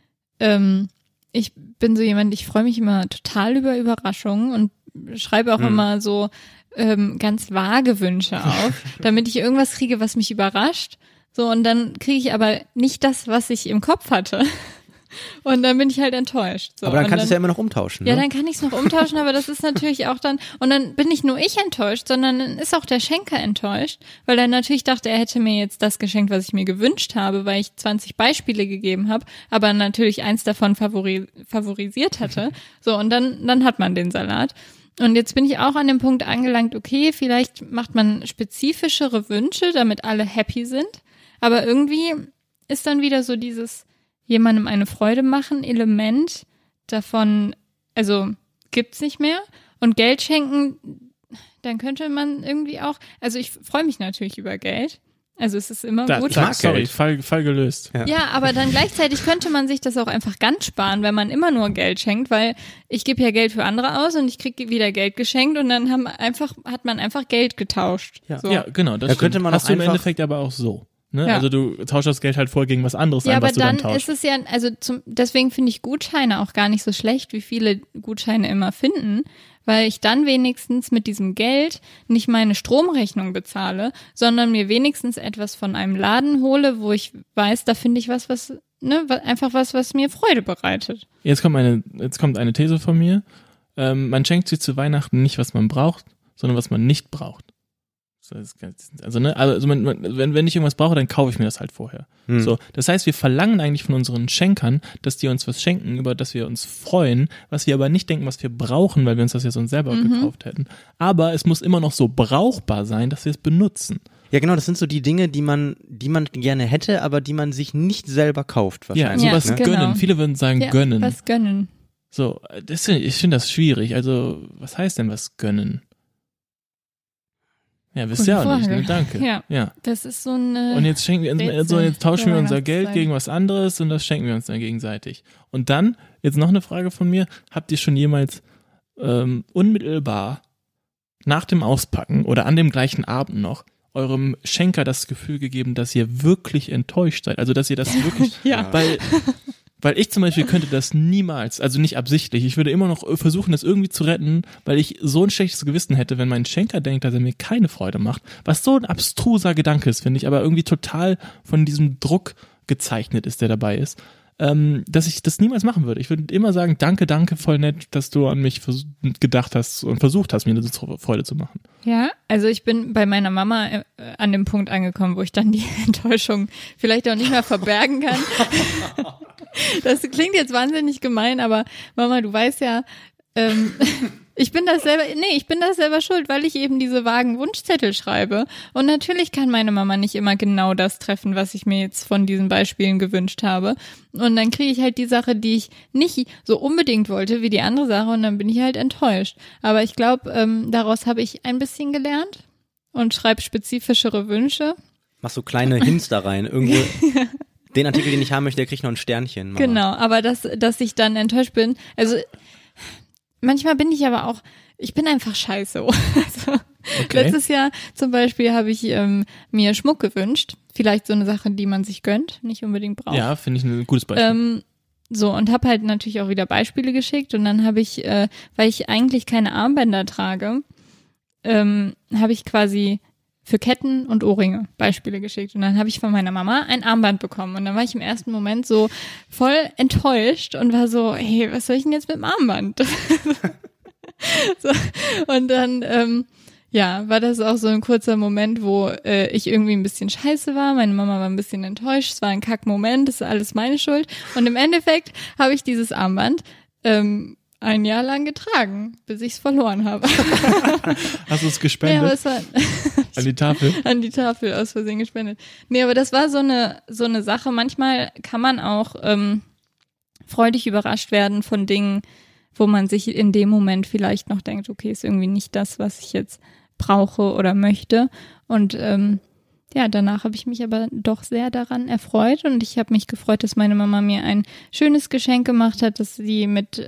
ich bin so jemand, ich freue mich immer total über Überraschungen und schreibe auch immer so ganz vage Wünsche auf, damit ich irgendwas kriege, was mich überrascht. So, und dann kriege ich aber nicht das, was ich im Kopf hatte. Und dann bin ich halt enttäuscht. So,
aber dann kannst du es ja immer noch umtauschen.
Ja,
ne?
dann kann ich es noch umtauschen, aber das ist natürlich auch dann, und dann bin nicht nur ich enttäuscht, sondern dann ist auch der Schenker enttäuscht, weil er natürlich dachte, er hätte mir jetzt das geschenkt, was ich mir gewünscht habe, weil ich 20 Beispiele gegeben habe, aber natürlich eins davon favorisiert hatte. So, und dann hat man den Salat. Und jetzt bin ich auch an dem Punkt angelangt, okay, vielleicht macht man spezifischere Wünsche, damit alle happy sind. Aber irgendwie ist dann wieder so dieses jemandem eine Freude machen Element davon, also gibt's nicht mehr. Und Geld schenken, dann könnte man irgendwie auch, also ich freue mich natürlich über Geld. Also es ist immer gut.
Sorry, Fall gelöst.
Ja, aber dann gleichzeitig könnte man sich das auch einfach ganz sparen, wenn man immer nur Geld schenkt, weil ich gebe ja Geld für andere aus und ich kriege wieder Geld geschenkt und dann hat man einfach Geld getauscht.
Ja.
So.
Ja, genau. Das
könnte man
hast du im
einfach-
Endeffekt aber auch so. Ne?
Ja.
Also du tauschst das Geld halt vor gegen was anderes
Ja,
ein,
aber
was du dann
dann
tauschst.
ist es ja, also deswegen finde ich Gutscheine auch gar nicht so schlecht, wie viele Gutscheine immer finden, weil ich dann wenigstens mit diesem Geld nicht meine Stromrechnung bezahle, sondern mir wenigstens etwas von einem Laden hole, wo ich weiß, da finde ich was mir Freude bereitet.
Jetzt kommt eine These von mir. Man schenkt sich zu Weihnachten nicht, was man braucht, sondern was man nicht braucht. Wenn ich irgendwas brauche, dann kaufe ich mir das halt vorher. So, das heißt, wir verlangen eigentlich von unseren Schenkern, dass die uns was schenken, über das wir uns freuen, was wir aber nicht denken, was wir brauchen, weil wir uns das jetzt uns selber gekauft hätten. Aber es muss immer noch so brauchbar sein, dass wir es benutzen.
Ja, genau, das sind so die Dinge, die man gerne hätte, aber die man sich nicht selber kauft
Ja,
wahrscheinlich.
sowas
Ja,
ne?
genau.
gönnen. Viele würden sagen
Ja,
gönnen.
was gönnen.
So, ich finde das schwierig. Also, was heißt denn was gönnen? Ja, wisst
Gute
ihr auch nicht,
Frage.
ne? Danke.
Ja. Das ist so eine.
Und jetzt jetzt tauschen wir unser Geld
Weihnachtszeit.
gegen was anderes und das schenken wir uns dann gegenseitig. Und dann, jetzt noch eine Frage von mir, habt ihr schon jemals unmittelbar nach dem Auspacken oder an dem gleichen Abend noch eurem Schenker das Gefühl gegeben, dass ihr wirklich enttäuscht seid? Also, dass ihr das wirklich,
Ja.
weil Weil ich zum Beispiel könnte das niemals, also nicht absichtlich, ich würde immer noch versuchen, das irgendwie zu retten, weil ich so ein schlechtes Gewissen hätte, wenn mein Schenker denkt, dass er mir keine Freude macht. Was so ein abstruser Gedanke ist, finde ich, aber irgendwie total von diesem Druck gezeichnet ist, der dabei ist, dass ich das niemals machen würde. Ich würde immer sagen, danke, voll nett, dass du an mich gedacht hast und versucht hast, mir eine Freude zu machen.
Ja, also ich bin bei meiner Mama an dem Punkt angekommen, wo ich dann die Enttäuschung vielleicht auch nicht mehr verbergen kann. Das klingt jetzt wahnsinnig gemein, aber Mama, du weißt ja, ich bin das selber schuld, weil ich eben diese vagen Wunschzettel schreibe. Und natürlich kann meine Mama nicht immer genau das treffen, was ich mir jetzt von diesen Beispielen gewünscht habe. Und dann kriege ich halt die Sache, die ich nicht so unbedingt wollte, wie die andere Sache, und dann bin ich halt enttäuscht. Aber ich glaube, daraus habe ich ein bisschen gelernt und schreibe spezifischere Wünsche.
Mach so kleine Hints da rein. Irgendwo den Artikel, den ich haben möchte, der kriegt noch ein Sternchen. Mama.
Genau, aber dass ich dann enttäuscht bin, also manchmal bin ich aber auch, ich bin einfach scheiße. Also,
Okay.
Letztes Jahr zum Beispiel habe ich mir Schmuck gewünscht. Vielleicht so eine Sache, die man sich gönnt, nicht unbedingt braucht.
Ja, finde ich ein gutes Beispiel.
So, und habe halt natürlich auch wieder Beispiele geschickt. Und dann habe ich, weil ich eigentlich keine Armbänder trage, habe ich quasi für Ketten und Ohrringe Beispiele geschickt. Und dann habe ich von meiner Mama ein Armband bekommen. Und dann war ich im ersten Moment so voll enttäuscht und war so, hey, was soll ich denn jetzt mit dem Armband? So, und dann, war das auch so ein kurzer Moment, wo ich irgendwie ein bisschen scheiße war. Meine Mama war ein bisschen enttäuscht. Es war ein Kack-Moment. Das ist alles meine Schuld. Und im Endeffekt habe ich dieses Armband ein Jahr lang getragen, bis ich es verloren habe.
Hast du es gespendet?
Ja, aber es war
An die Tafel?
An die Tafel aus Versehen gespendet. Nee, aber das war so eine Sache. Manchmal kann man auch freudig überrascht werden von Dingen, wo man sich in dem Moment vielleicht noch denkt, okay, ist irgendwie nicht das, was ich jetzt brauche oder möchte. Und danach habe ich mich aber doch sehr daran erfreut und ich habe mich gefreut, dass meine Mama mir ein schönes Geschenk gemacht hat, dass sie mit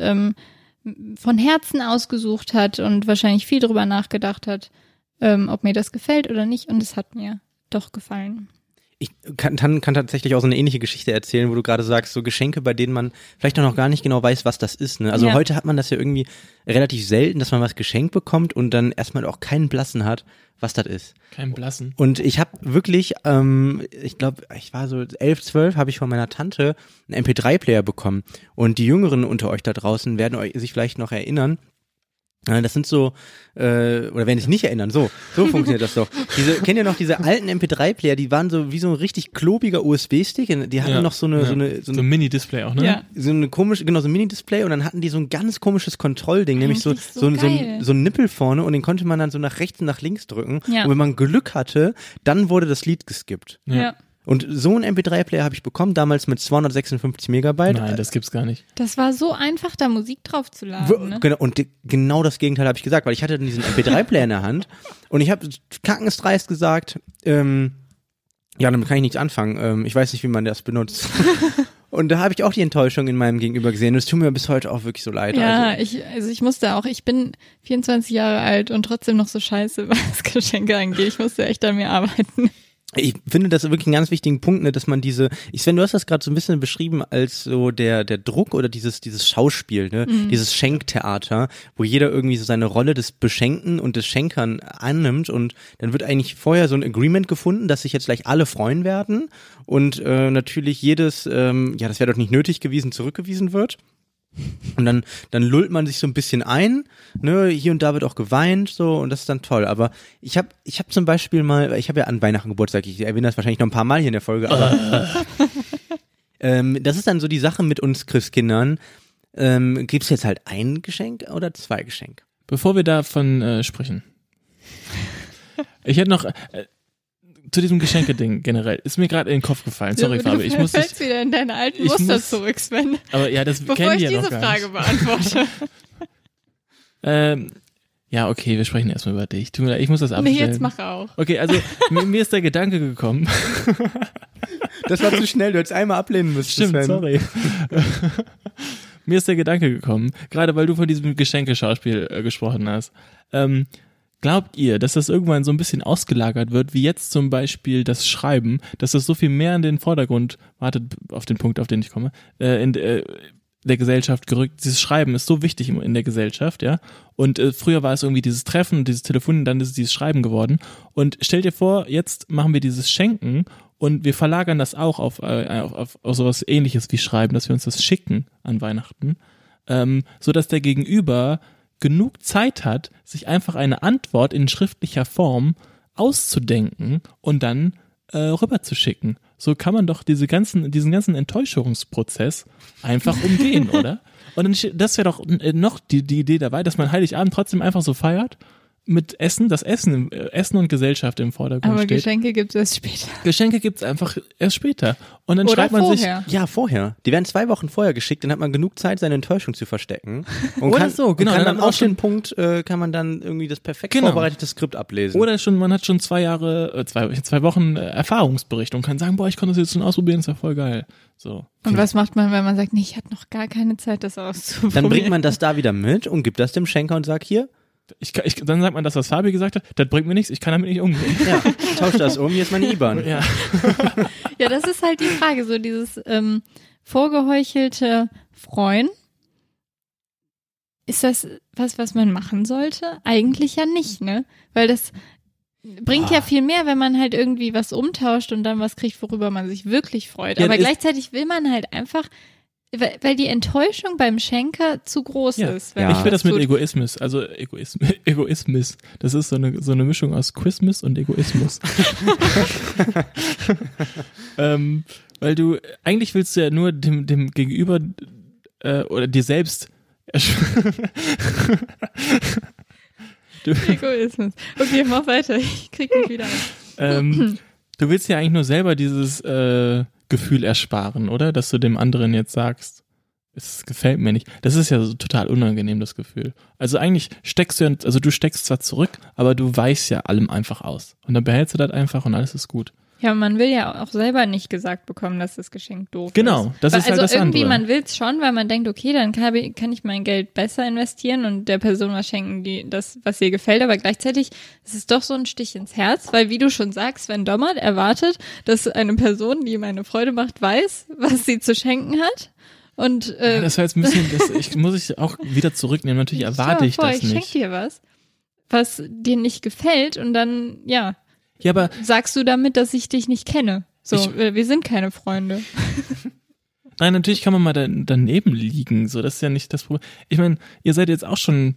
von Herzen ausgesucht hat und wahrscheinlich viel drüber nachgedacht hat, ob mir das gefällt oder nicht, und es hat mir doch gefallen.
Ich kann tatsächlich auch so eine ähnliche Geschichte erzählen, wo du gerade sagst, so Geschenke, bei denen man vielleicht auch noch gar nicht genau weiß, was das ist. Ne? Also heute hat man das ja irgendwie relativ selten, dass man was geschenkt bekommt und dann erstmal auch keinen Blassen hat, was das ist.
Kein Blassen.
Und ich habe wirklich, ich glaube, ich war so 11, 12, habe ich von meiner Tante einen MP3-Player bekommen. Und die Jüngeren unter euch da draußen werden sich vielleicht noch erinnern. Das sind so, oder wenn sich nicht erinnern, so funktioniert das doch. Kennt ihr noch diese alten MP3-Player, die waren so wie so ein richtig klobiger USB-Stick, die hatten noch so ein
Mini-Display auch, ne?
Ja.
So ein Mini-Display, und dann hatten die so ein ganz komisches Kontrollding, nämlich so ein Nippel vorne, und den konnte man dann so nach rechts und nach links drücken.
Ja.
Und wenn man Glück hatte, dann wurde das Lied geskippt.
Ja.
Und so ein MP3-Player habe ich bekommen, damals mit 256 Megabyte.
Nein, das gibt's gar nicht.
Das war so einfach, da Musik drauf zu laden. Ne?
Genau, und genau das Gegenteil habe ich gesagt, weil ich hatte dann diesen MP3-Player in der Hand und ich habe kackensdreist gesagt, damit kann ich nichts anfangen. Ich weiß nicht, wie man das benutzt. Und da habe ich auch die Enttäuschung in meinem Gegenüber gesehen. Und es tut mir bis heute auch wirklich so leid.
Ja, ich musste auch, ich bin 24 Jahre alt und trotzdem noch so scheiße, was Geschenke angeht. Ich musste echt an mir arbeiten.
Ich finde das wirklich einen ganz wichtigen Punkt, ne, dass man Sven, du hast das gerade so ein bisschen beschrieben als so der Druck oder dieses Schauspiel, ne, dieses Schenktheater, wo jeder irgendwie so seine Rolle des Beschenkten und des Schenkern annimmt, und dann wird eigentlich vorher so ein Agreement gefunden, dass sich jetzt gleich alle freuen werden und natürlich jedes, das wäre doch nicht nötig gewesen, zurückgewiesen wird. Und dann lullt man sich so ein bisschen ein, ne, hier und da wird auch geweint, so, und das ist dann toll. Aber ich hab zum Beispiel mal, ich habe ja an Weihnachten Geburtstag, ich erwähne das wahrscheinlich noch ein paar Mal hier in der Folge, aber das ist dann so die Sache mit uns Christkindern. Gibt's jetzt halt ein Geschenk oder zwei Geschenke?
Bevor wir davon sprechen, ich hätte noch zu diesem Geschenke-Ding generell, ist mir gerade in den Kopf gefallen. Sorry, Fabi.
Du fällst wieder in deine alten Muster zurück, Sven.
Aber ja, das kennen die ja noch gar nicht.
Bevor ich diese Frage beantworte.
Ja, okay, wir sprechen erstmal über dich. Tut mir leid, ich muss das abstellen.
Nee, jetzt mach auch.
Okay, also mir ist der Gedanke gekommen.
Das war zu schnell, du hättest einmal ablehnen müssen.
Stimmt,
Sven.
sorry. Mir ist der Gedanke gekommen, gerade weil du von diesem Geschenkeschauspiel gesprochen hast. glaubt ihr, dass das irgendwann so ein bisschen ausgelagert wird, wie jetzt zum Beispiel das Schreiben, dass das so viel mehr in den Vordergrund, wartet auf den Punkt, auf den ich komme, in der Gesellschaft gerückt. Dieses Schreiben ist so wichtig in der Gesellschaft, ja. Und früher war es irgendwie dieses Treffen, dieses Telefon, dann ist es dieses Schreiben geworden. Und stell dir vor, jetzt machen wir dieses Schenken und wir verlagern das auch auf sowas Ähnliches wie Schreiben, dass wir uns das schicken an Weihnachten, so dass der Gegenüber genug Zeit hat, sich einfach eine Antwort in schriftlicher Form auszudenken und dann rüberzuschicken. So kann man doch diesen ganzen Enttäuschungsprozess einfach umgehen, oder? Und dann, das wäre doch noch die Idee dabei, dass man Heiligabend trotzdem einfach so feiert mit Essen, das Essen und Gesellschaft im Vordergrund
Aber
steht.
Geschenke gibt es erst später.
Geschenke gibt's einfach erst später. Und dann
Oder
schreibt man
vorher.
Ja, vorher. Die werden 2 Wochen vorher geschickt, dann hat man genug Zeit, seine Enttäuschung zu verstecken. Und
Oder so, genau.
Und kann
Dann
dann
auch
auf den Punkt, kann man dann irgendwie das perfekt
Genau.
vorbereitete Skript ablesen.
Oder man hat schon 2 Wochen Erfahrungsbericht und kann sagen, boah, ich konnte das jetzt schon ausprobieren, das war voll geil. So.
Und was macht man, wenn man sagt, nee, ich hatte noch gar keine Zeit, das auszuprobieren?
Dann bringt man das da wieder mit und gibt das dem Schenker und sagt, hier,
Dann sagt man das, was Fabi gesagt hat, das bringt mir nichts, ich kann damit nicht umgehen.
ja, tausch das um, hier ist meine IBAN.
Ja.
Ja, das ist halt die Frage, so dieses vorgeheuchelte Freuen. Ist das was man machen sollte? Eigentlich ja nicht, ne? Weil das bringt ja viel mehr, wenn man halt irgendwie was umtauscht und dann was kriegt, worüber man sich wirklich freut.
Ja,
Aber gleichzeitig will man halt einfach, weil die Enttäuschung beim Schenker zu groß ist. Wenn
Ja.
man
Ich will das mit
tut.
Egoismus, also Egoismus. Das ist so eine Mischung aus Christmas und Egoismus. Weil eigentlich willst du ja nur dem Gegenüber oder dir selbst
Egoismus. Okay, mach weiter. Ich krieg mich wieder ein.
Du willst ja eigentlich nur selber dieses Gefühl ersparen, oder? Dass du dem anderen jetzt sagst, es gefällt mir nicht. Das ist ja so total unangenehm, das Gefühl. Also eigentlich du steckst zwar zurück, aber du weichst ja allem einfach aus. Und dann behältst du das einfach und alles ist gut.
Ja, man will ja auch selber nicht gesagt bekommen, dass das Geschenk doof
Genau,
ist.
das ist halt das
irgendwie,
andere.
man will es schon, weil man denkt, okay, dann kann ich mein Geld besser investieren und der Person was schenken, was ihr gefällt. Aber gleichzeitig ist es doch so ein Stich ins Herz, weil wie du schon sagst, wenn Dommert erwartet, dass eine Person, die ihm eine Freude macht, weiß, was sie zu schenken hat. Und
Das war jetzt ein bisschen, muss ich auch wieder zurücknehmen. Natürlich erwarte ich das
Ich schenke
nicht.
dir was dir nicht gefällt und dann, ja,
Ja, aber
sagst du damit, dass ich dich nicht kenne. So, wir sind keine Freunde.
nein, natürlich kann man mal daneben liegen. So, das ist ja nicht das Problem. Ich meine, ihr seid jetzt auch schon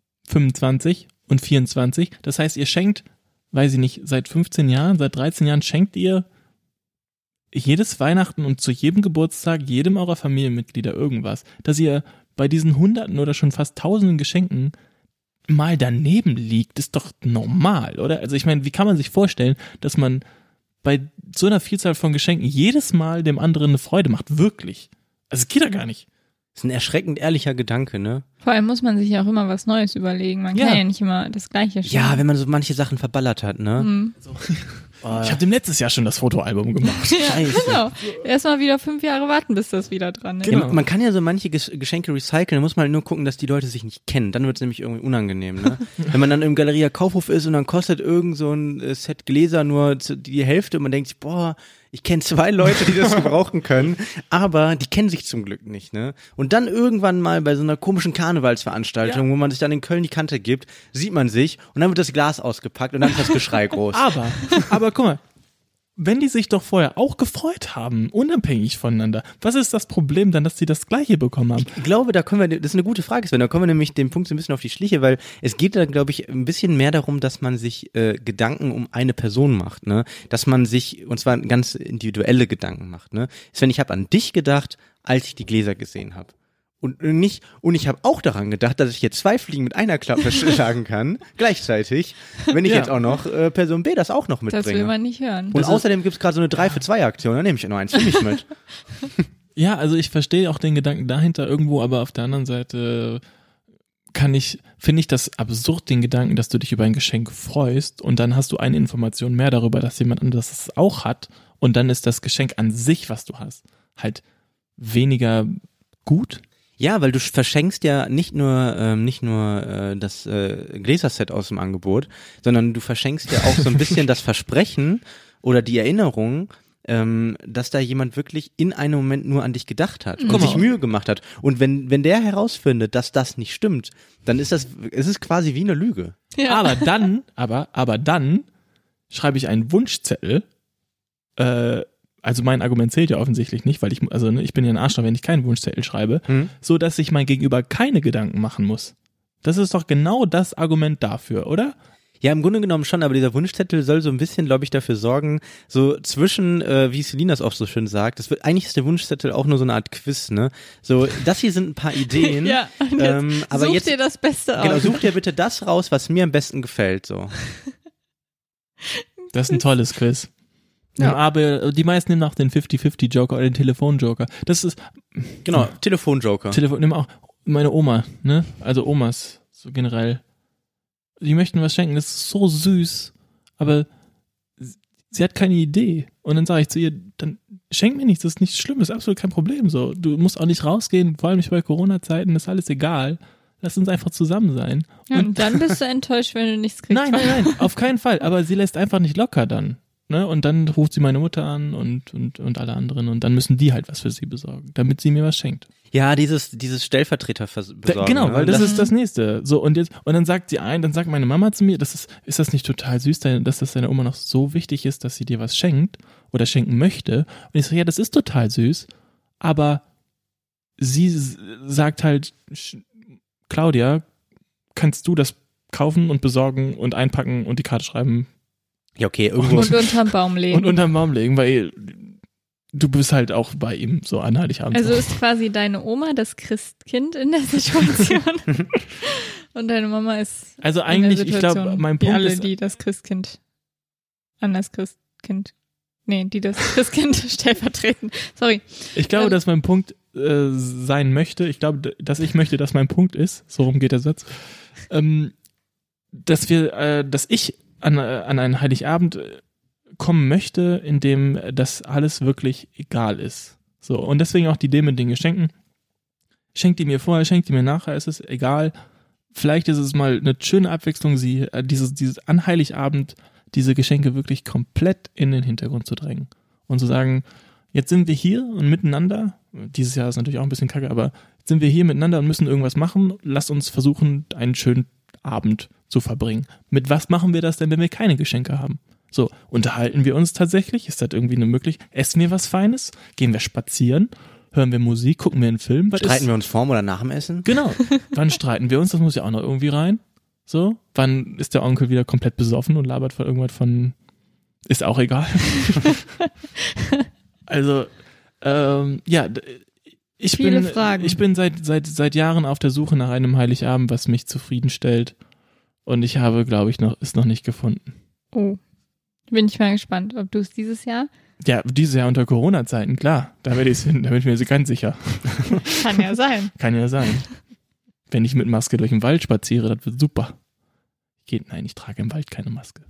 25 und 24. Das heißt, ihr schenkt, weiß ich nicht, seit 15 Jahren, seit 13 Jahren schenkt ihr jedes Weihnachten und zu jedem Geburtstag jedem eurer Familienmitglieder irgendwas. Dass ihr bei diesen Hunderten oder schon fast Tausenden Geschenken mal daneben liegt, ist doch normal, oder? Also ich meine, wie kann man sich vorstellen, dass man bei so einer Vielzahl von Geschenken jedes Mal dem anderen eine Freude macht? Wirklich. Also es geht ja gar nicht.
Das ist ein erschreckend ehrlicher Gedanke, ne?
Vor allem muss man sich ja auch immer was Neues überlegen. Man kann ja nicht immer das Gleiche schenken.
Ja, wenn man so manche Sachen verballert hat, ne?
Mhm.
Ich habe dem letztes Jahr schon das Fotoalbum gemacht.
Ja,
Scheiße.
genau. Erstmal wieder 5 Jahre warten, bis das wieder dran ist.
Genau.
Ja, man kann ja so manche Geschenke recyceln, da muss man halt nur gucken, dass die Leute sich nicht kennen. Dann wird es nämlich irgendwie unangenehm, ne? Wenn man dann im Galeria Kaufhof ist und dann kostet irgend so ein Set Gläser nur die Hälfte und man denkt sich, boah, ich kenne 2 Leute, die das gebrauchen können, aber die kennen sich zum Glück nicht, ne? Und dann irgendwann mal bei so einer komischen Karnevalsveranstaltung, wo man sich dann in Köln die Kante gibt, sieht man sich und dann wird das Glas ausgepackt und dann ist das Geschrei groß.
Aber guck mal, wenn die sich doch vorher auch gefreut haben, unabhängig voneinander, was ist das Problem dann, dass sie das Gleiche bekommen haben?
Ich glaube, da können wir, das ist eine gute Frage, Sven, da kommen wir nämlich dem Punkt so ein bisschen auf die Schliche, weil es geht da, glaube ich, ein bisschen mehr darum, dass man sich Gedanken um eine Person macht, ne? Dass man sich, und zwar ganz individuelle Gedanken macht, ne? Sven, ich habe an dich gedacht, als ich die Gläser gesehen habe. Und ich habe auch daran gedacht, dass ich hier 2 Fliegen mit einer Klappe schlagen kann, gleichzeitig, wenn ich
Ja.
jetzt auch noch Person B das auch noch
Das will
mitbringe.
man nicht hören.
Und außerdem gibt's gerade so eine 3-für-2-Aktion, da nehme ich noch eins für mich mit.
Ja, also ich verstehe auch den Gedanken dahinter irgendwo, aber auf der anderen Seite finde ich das absurd, den Gedanken, dass du dich über ein Geschenk freust und dann hast du eine Information mehr darüber, dass jemand anderes es auch hat und dann ist das Geschenk an sich, was du hast, halt weniger gut.
Ja, weil du verschenkst ja nicht nur das Gläserset aus dem Angebot, sondern du verschenkst ja auch so ein bisschen das Versprechen oder die Erinnerung, dass da jemand wirklich in einem Moment nur an dich gedacht hat und sich Mühe gemacht hat. Und wenn der herausfindet, dass das nicht stimmt, dann ist es quasi wie eine Lüge.
Ja.
Aber dann schreibe ich einen Wunschzettel. Also mein Argument zählt ja offensichtlich nicht, weil ich bin ja ein Arschloch, wenn ich keinen Wunschzettel schreibe, so dass sich mein Gegenüber keine Gedanken machen muss. Das ist doch genau das Argument dafür, oder?
Ja, im Grunde genommen schon, aber dieser Wunschzettel soll so ein bisschen, glaube ich, dafür sorgen, so zwischen, wie Selina es auch so schön sagt, eigentlich ist der Wunschzettel auch nur so eine Art Quiz, ne? So, das hier sind ein paar Ideen.
Ja,
aber
such
jetzt
dir das Beste aus.
Genau, such dir bitte das raus, was mir am besten gefällt, so.
Das ist ein tolles Quiz.
Ja.
Aber die meisten nehmen auch den 50-50-Joker oder den Telefon-Joker. Das ist.
Genau, Telefonjoker.
Nimm auch meine Oma, ne? Also Omas, so generell. Die möchten was schenken, das ist so süß, aber sie hat keine Idee. Und dann sage ich zu ihr, dann schenk mir nichts, das ist nichts Schlimmes, absolut kein Problem. So, du musst auch nicht rausgehen, vor allem nicht bei Corona-Zeiten, ist alles egal. Lass uns einfach zusammen sein.
Ja, und dann bist du enttäuscht, wenn du nichts kriegst.
Nein, auf keinen Fall. Aber sie lässt einfach nicht locker dann. Ne? Und dann ruft sie meine Mutter an und alle anderen und dann müssen die halt was für sie besorgen, damit sie mir was schenkt.
Ja, dieses Stellvertreter besorgen.
Genau,
ne?
weil das ist das Nächste. So, und dann sagt meine Mama zu mir, ist das nicht total süß, dass das deiner Oma noch so wichtig ist, dass sie dir was schenkt oder schenken möchte? Und ich so, ja, das ist total süß, aber sie sagt halt, Claudia, kannst du das kaufen und besorgen und einpacken und die Karte schreiben?
Ja, okay, irgendwo.
Und unterm Baum legen.
Und unterm Baum legen, weil du bist halt auch bei ihm so an Heiligabend.
Also ist quasi deine Oma das Christkind in der Situation und deine Mama ist
also eigentlich,
in der
ich
Situation,
glaube, mein
wie
Punkt
alle,
ist,
die das Christkind die das Christkind stellvertreten. Sorry.
ich glaube, dass mein Punkt sein möchte, ich glaube, dass ich möchte, dass mein Punkt ist, so rum geht der Satz, dass ich an einen Heiligabend kommen möchte, in dem das alles wirklich egal ist. So, und deswegen auch die Idee mit den Geschenken. Schenkt die mir vorher, schenkt die mir nachher, ist es egal. Vielleicht ist es mal eine schöne Abwechslung, dieses an Heiligabend diese Geschenke wirklich komplett in den Hintergrund zu drängen. Und zu sagen, jetzt sind wir hier und miteinander, dieses Jahr ist natürlich auch ein bisschen kacke, aber jetzt sind wir hier miteinander und müssen irgendwas machen, lasst uns versuchen, einen schönen Abend zu verbringen. Mit was machen wir das denn, wenn wir keine Geschenke haben? So, unterhalten wir uns tatsächlich? Ist das irgendwie eine Möglichkeit? Essen wir was Feines? Gehen wir spazieren? Hören wir Musik? Gucken wir einen Film?
Streiten wir uns vorm oder nach dem Essen?
Genau. Wann streiten wir uns? Das muss ja auch noch irgendwie rein. So, wann ist der Onkel wieder komplett besoffen und labert von irgendwas von, ist auch egal. Also, ja, ich bin seit Jahren auf der Suche nach einem Heiligabend, was mich zufriedenstellt. Und ich habe, glaube ich, es noch nicht gefunden.
Oh, bin ich mal gespannt, ob du es dieses Jahr?
Ja, dieses Jahr unter Corona-Zeiten, klar. Da werde ich es finden, da bin ich mir ganz sicher.
Kann ja sein.
Kann ja sein. Wenn ich mit Maske durch den Wald spaziere, das wird super. Nein, ich trage im Wald keine Maske.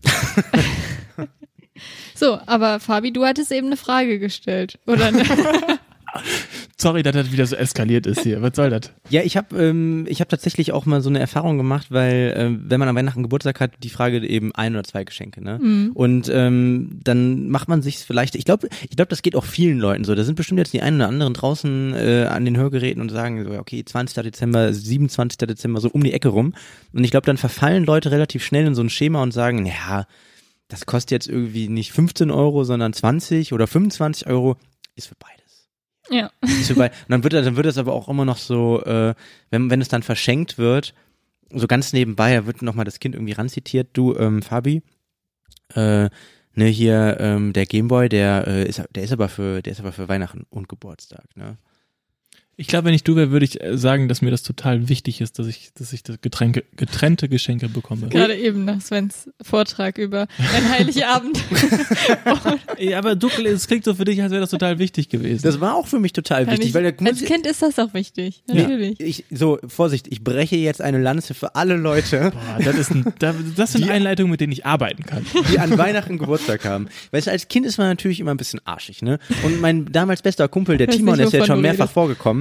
So, aber Fabi, du hattest eben eine Frage gestellt, oder?
Sorry, dass das wieder so eskaliert ist hier. Was soll das?
Ja, ich hab tatsächlich auch mal so eine Erfahrung gemacht, weil wenn man an Weihnachten Geburtstag hat, die Frage eben 1 oder 2 Geschenke, ne? Mhm. Und dann macht man sich vielleicht, ich glaube, das geht auch vielen Leuten so. Da sind bestimmt jetzt die einen oder anderen draußen an den Hörgeräten und sagen so, okay, 20. Dezember, 27. Dezember, so um die Ecke rum. Und ich glaube, dann verfallen Leute relativ schnell in so ein Schema und sagen, ja, das kostet jetzt irgendwie nicht 15 Euro, sondern 20 oder 25 Euro. Ist für beides.
Ja.
Und dann wird das aber auch immer noch so, wenn es dann verschenkt wird, so ganz nebenbei, da wird nochmal das Kind irgendwie ranzitiert, du, Fabi, der Gameboy, der ist aber für Weihnachten und Geburtstag, ne?
Ich glaube, wenn ich du wäre, würde ich sagen, dass mir das total wichtig ist, dass ich das getrennte Geschenke bekomme.
Gerade eben nach Svens Vortrag über ein Heiligabend.
Ja, aber es klingt so für dich, als wäre das total wichtig gewesen.
Das war auch für mich total wichtig. Weil
als Kind ist das auch wichtig, natürlich.
Ja, Vorsicht, ich breche jetzt eine Lanze für alle Leute.
Boah, das sind Einleitungen, mit denen ich arbeiten kann.
Die an Weihnachten Geburtstag haben. Weißt du, als Kind ist man natürlich immer ein bisschen arschig, ne? Und mein damals bester Kumpel, der Timon, ist jetzt schon mehrfach vorgekommen,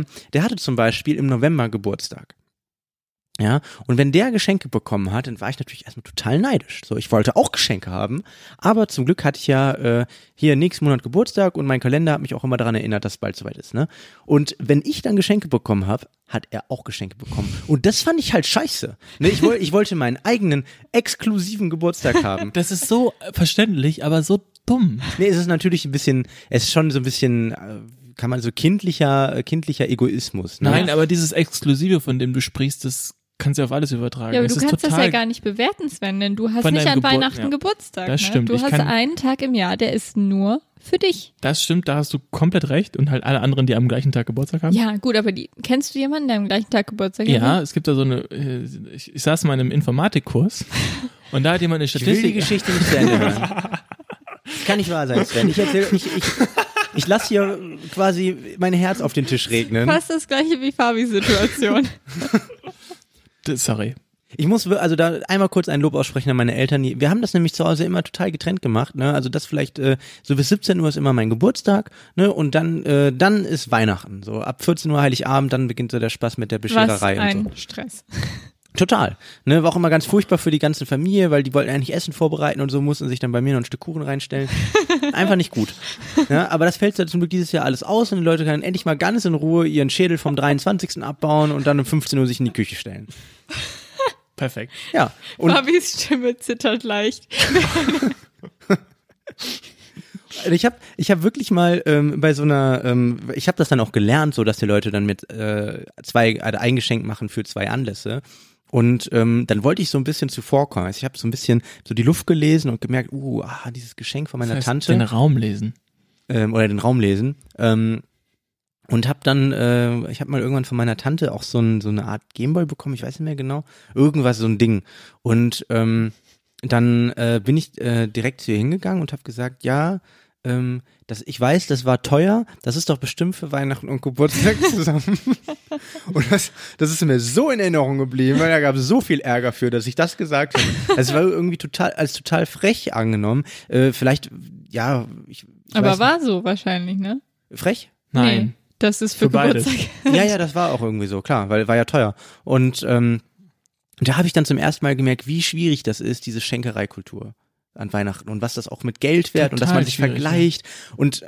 der hatte zum Beispiel im November Geburtstag. Ja, und wenn der Geschenke bekommen hat, dann war ich natürlich erstmal total neidisch. So, ich wollte auch Geschenke haben, aber zum Glück hatte ich ja hier nächsten Monat Geburtstag und mein Kalender hat mich auch immer daran erinnert, dass es bald soweit ist, ne? Und wenn ich dann Geschenke bekommen habe, hat er auch Geschenke bekommen. Und das fand ich halt scheiße. Ne? Ich wollte meinen eigenen exklusiven Geburtstag haben.
Das ist so verständlich, aber so dumm.
Nee, es ist natürlich es ist schon so ein bisschen, kann man so kindlicher Egoismus. Ne?
Nein, aber dieses Exklusive, von dem du sprichst, das kannst du auf alles übertragen.
Ja, aber du
ist
kannst das
total
ja gar nicht bewerten, Sven, denn du hast
von
nicht
deinem
an Weihnachten
ja.
Geburtstag.
Das
Ne?
stimmt.
Du
Ich
hast
kann-
einen Tag im Jahr, der ist nur für dich.
Das stimmt, da hast du komplett recht. Und halt alle anderen, die am gleichen Tag Geburtstag haben.
Ja, gut, aber kennst du jemanden, der am gleichen Tag Geburtstag hat?
Ja, es gibt da so eine, ich saß mal in einem Informatikkurs und da hat jemand eine
Ich will die
Statistik.
Geschichte nicht zu Ende hören. Das kann nicht wahr sein, Sven. Ich lasse hier quasi mein Herz auf den Tisch regnen.
Fast das gleiche wie Fabis Situation.
Sorry.
Ich muss also da einmal kurz ein Lob aussprechen an meine Eltern. Wir haben das nämlich zu Hause immer total getrennt gemacht. Ne? Also das vielleicht so bis 17 Uhr ist immer mein Geburtstag, ne? Und dann ist Weihnachten. So ab 14 Uhr Heiligabend, dann beginnt so der Spaß mit der
Was
Beschererei
ein
und so.
Stress.
Total. Ne, war auch immer ganz furchtbar für die ganze Familie, weil die wollten eigentlich Essen vorbereiten und so, mussten sich dann bei mir noch ein Stück Kuchen reinstellen. Einfach nicht gut. Ja, aber das fällt zum Glück dieses Jahr alles aus und die Leute können endlich mal ganz in Ruhe ihren Schädel vom 23. abbauen und dann um 15 Uhr sich in die Küche stellen.
Perfekt.
Ja. Und
Fabis Stimme zittert leicht.
ich hab wirklich mal bei so einer, ich habe das dann auch gelernt, so dass die Leute dann mit ein Geschenk machen für 2 Anlässe. Und dann wollte ich so ein bisschen zuvorkommen. Also ich habe so ein bisschen so die Luft gelesen und gemerkt, dieses Geschenk von meiner
Das heißt,
Tante.
den Raum lesen.
Oder den Raum lesen. Und habe dann, ich habe mal irgendwann von meiner Tante auch so eine Art Gameboy bekommen, ich weiß nicht mehr genau. Irgendwas, so ein Ding. Und dann bin ich direkt zu ihr hingegangen und habe gesagt, ja, ich weiß, das war teuer, das ist doch bestimmt für Weihnachten und Geburtstag zusammen. Und das ist mir so in Erinnerung geblieben, weil da gab es so viel Ärger für, dass ich das gesagt habe. Also es war irgendwie total frech angenommen. Vielleicht, ja, ich
Aber
weiß
war so wahrscheinlich, ne?
nicht. Frech?
Nein.
Nee, das ist für
beides.
Geburtstag.
Ja, das war auch irgendwie so, klar, weil war ja teuer. Und da habe ich dann zum ersten Mal gemerkt, wie schwierig das ist, diese Schenkereikultur an Weihnachten und was das auch mit Geld wert und dass
Total
man sich
schwierig,
vergleicht. Und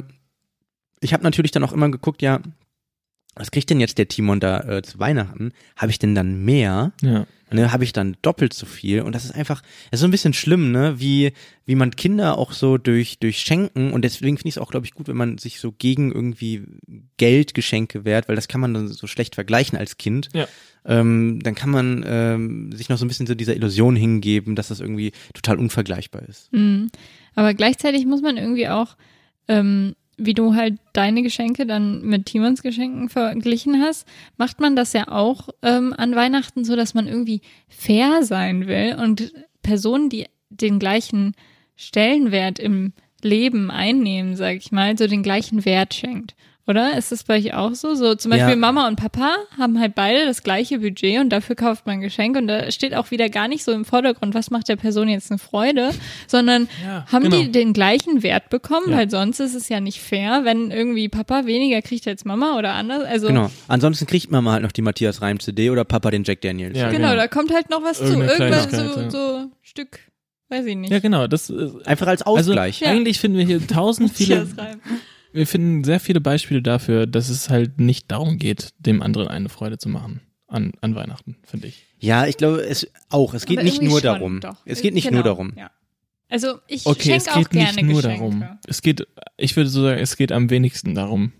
ich habe natürlich dann auch immer geguckt, ja, was kriegt denn jetzt der Timon da zu Weihnachten? Habe ich denn dann mehr?
Ja.
Ne, habe ich dann doppelt so viel und das ist so ein bisschen schlimm, ne, wie man Kinder auch so durch Schenken und deswegen finde ich es auch, glaube ich, gut, wenn man sich so gegen irgendwie Geldgeschenke wehrt, weil das kann man dann so schlecht vergleichen als Kind.
Ja.
Dann kann man sich noch so ein bisschen so dieser Illusion hingeben, dass das irgendwie total unvergleichbar ist.
Mhm. Aber gleichzeitig muss man irgendwie auch, wie du halt deine Geschenke dann mit Timons Geschenken verglichen hast, macht man das ja auch an Weihnachten so, dass man irgendwie fair sein will und Personen, die den gleichen Stellenwert im Leben einnehmen, sag ich mal, so den gleichen Wert schenkt. Oder? Ist das bei euch auch so? So zum Beispiel
Ja.
Mama und Papa haben halt beide das gleiche Budget und dafür kauft man ein Geschenk und da steht auch wieder gar nicht so im Vordergrund, was macht der Person jetzt eine Freude, sondern
Ja,
haben
genau.
die den gleichen Wert bekommen,
Ja.
weil sonst ist es ja nicht fair, wenn irgendwie Papa weniger kriegt als Mama oder anders. Also
Genau. Ansonsten kriegt Mama halt noch die Matthias Reim CD oder Papa den Jack Daniels.
Ja,
genau,
genau.
da kommt halt noch was zu.
Irgendeine
Irgendwas
Kleinigkeit,
so Stück, weiß ich nicht.
Ja, genau. Das
Einfach als Ausgleich.
Ja.
Eigentlich finden wir hier viele,
Matthias Reim.
wir finden sehr viele Beispiele dafür, dass es halt nicht darum geht, dem anderen eine Freude zu machen an Weihnachten, finde ich.
Ja, ich glaube, es geht
Aber
nicht
irgendwie
nur
schon,
darum.
doch.
Es geht nicht
Genau,
nur darum.
Ja. Also ich
Okay, es
schenke auch
geht nicht
gerne
nur
Geschenke.
darum. Ich würde so sagen, es geht am wenigsten darum.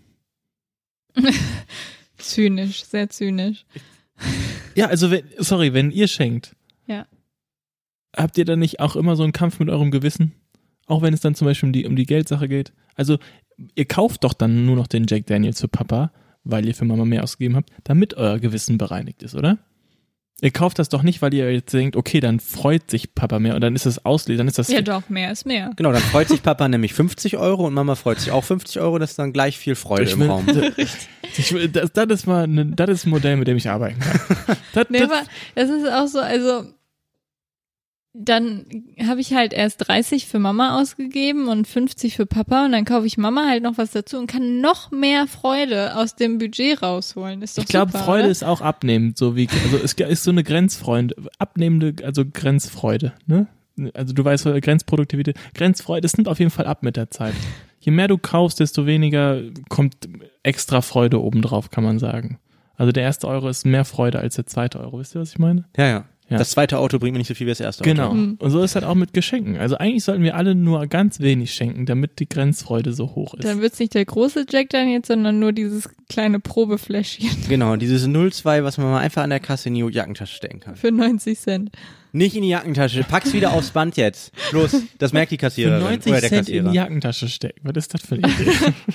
Zynisch, sehr zynisch.
Ja, also wenn ihr schenkt,
Ja.
habt ihr dann nicht auch immer so einen Kampf mit eurem Gewissen? Auch wenn es dann zum Beispiel um die Geldsache geht? Also ihr kauft doch dann nur noch den Jack Daniels für Papa, weil ihr für Mama mehr ausgegeben habt, damit euer Gewissen bereinigt ist, oder? Ihr kauft das doch nicht, weil ihr jetzt denkt, okay, dann freut sich Papa mehr und dann ist das dann ist das
Ja doch, mehr ist mehr.
Genau, dann freut sich Papa nämlich 50 € und Mama freut sich auch 50 €, das ist dann gleich viel Freude im Raum.
Das ist mal das ist ein Modell, mit dem ich arbeiten kann.
Nee, aber das ist auch so, also dann habe ich halt erst 30 für Mama ausgegeben und 50 für Papa und dann kaufe ich Mama halt noch was dazu und kann noch mehr Freude aus dem Budget rausholen. Ist doch
Ich glaube,
super,
Freude
oder?
ist auch abnehmend, so wie, also es ist so eine abnehmende, also Grenzfreude, ne? Also du weißt, Grenzproduktivität, Grenzfreude, das nimmt auf jeden Fall ab mit der Zeit. Je mehr du kaufst, desto weniger kommt extra Freude obendrauf, kann man sagen. Also der erste Euro ist mehr Freude als der zweite Euro, wisst ihr, was ich meine?
Ja.
Ja.
Das zweite Auto bringt mir nicht so viel wie das erste Auto.
Genau. Und so ist halt auch mit Geschenken. Also eigentlich sollten wir alle nur ganz wenig schenken, damit die Grenzfreude so hoch ist.
Dann wird's nicht der große Jack Daniels, sondern nur dieses kleine Probefläschchen
Genau, dieses 02, was man mal einfach an der Kasse in die Jackentasche stecken kann.
für 90 Cent.
Nicht in die Jackentasche, pack's wieder aufs Band jetzt. Los, das merkt die
Für
Kassiererin
90
oder der
Cent in
Kassierer.
die Jackentasche stecken. Was ist das für eine Idee?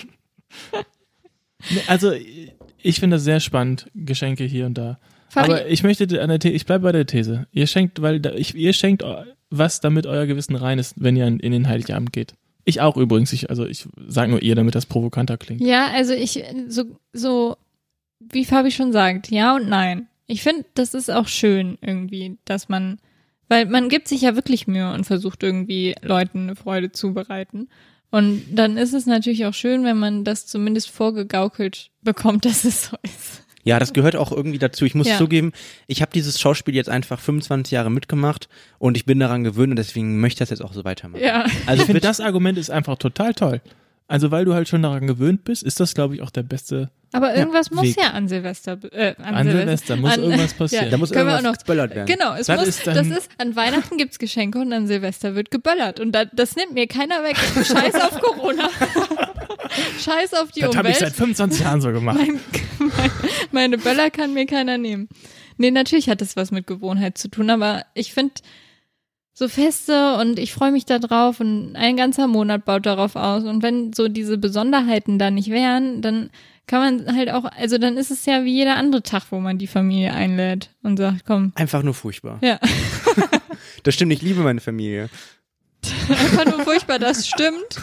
Nee, also ich finde das sehr spannend, Geschenke hier und da. Aber ich möchte ich bleibe bei der These. Ihr schenkt, ihr schenkt was, damit euer Gewissen rein ist, wenn ihr in den Heiligabend geht. Ich auch übrigens. Ich sage nur ihr, damit das provokanter klingt.
Ja, also so wie Fabi schon sagt, ja und nein. Ich finde, das ist auch schön irgendwie, weil man gibt sich ja wirklich Mühe und versucht irgendwie Leuten eine Freude zu bereiten. Und dann ist es natürlich auch schön, wenn man das zumindest vorgegaukelt bekommt, dass es so ist.
Ja, das gehört auch irgendwie dazu. Ich muss
Ja.
zugeben, ich habe dieses Schauspiel jetzt einfach 25 Jahre mitgemacht und ich bin daran gewöhnt und deswegen möchte ich das jetzt auch so weitermachen.
Ja.
Also
Ich finde,
bitte,
das Argument ist einfach total toll. Also weil du halt schon daran gewöhnt bist, ist das, glaube ich, auch der beste.
Aber irgendwas muss
Weg.
ja an Silvester,
An Silvester muss irgendwas passieren.
da muss
können wir
irgendwas
auch noch,
geböllert werden.
Genau,
Das
an Weihnachten gibt's Geschenke und an Silvester wird geböllert. Und das nimmt mir keiner weg. Scheiß auf Corona. Scheiß auf die
Das habe ich
Umwelt.
seit 25 Jahren so gemacht.
Meine Böller kann mir keiner nehmen. Nee, natürlich hat das was mit Gewohnheit zu tun, aber ich finde so Feste und ich freue mich da drauf und ein ganzer Monat baut darauf aus. Und wenn so diese Besonderheiten da nicht wären, dann kann man halt auch, also dann ist es ja wie jeder andere Tag, wo man die Familie einlädt und sagt, komm,
Einfach nur furchtbar.
ja,
Das stimmt, ich liebe meine Familie.
einfach nur furchtbar, das stimmt.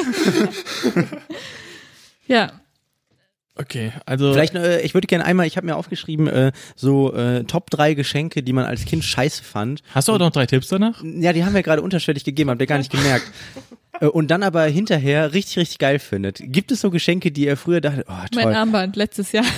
Ja,
Okay, also
Vielleicht, ich würde gerne einmal, ich habe mir aufgeschrieben, Top 3 Geschenke, die man als Kind scheiße fand.
hast du auch noch 3 Tipps danach?
Ja, die haben wir gerade unterschwellig gegeben, habt ihr gar nicht gemerkt. Und dann aber hinterher richtig, richtig geil findet. Gibt es so Geschenke, die ihr früher dachtet, oh
mein
toll.
Armband letztes Jahr.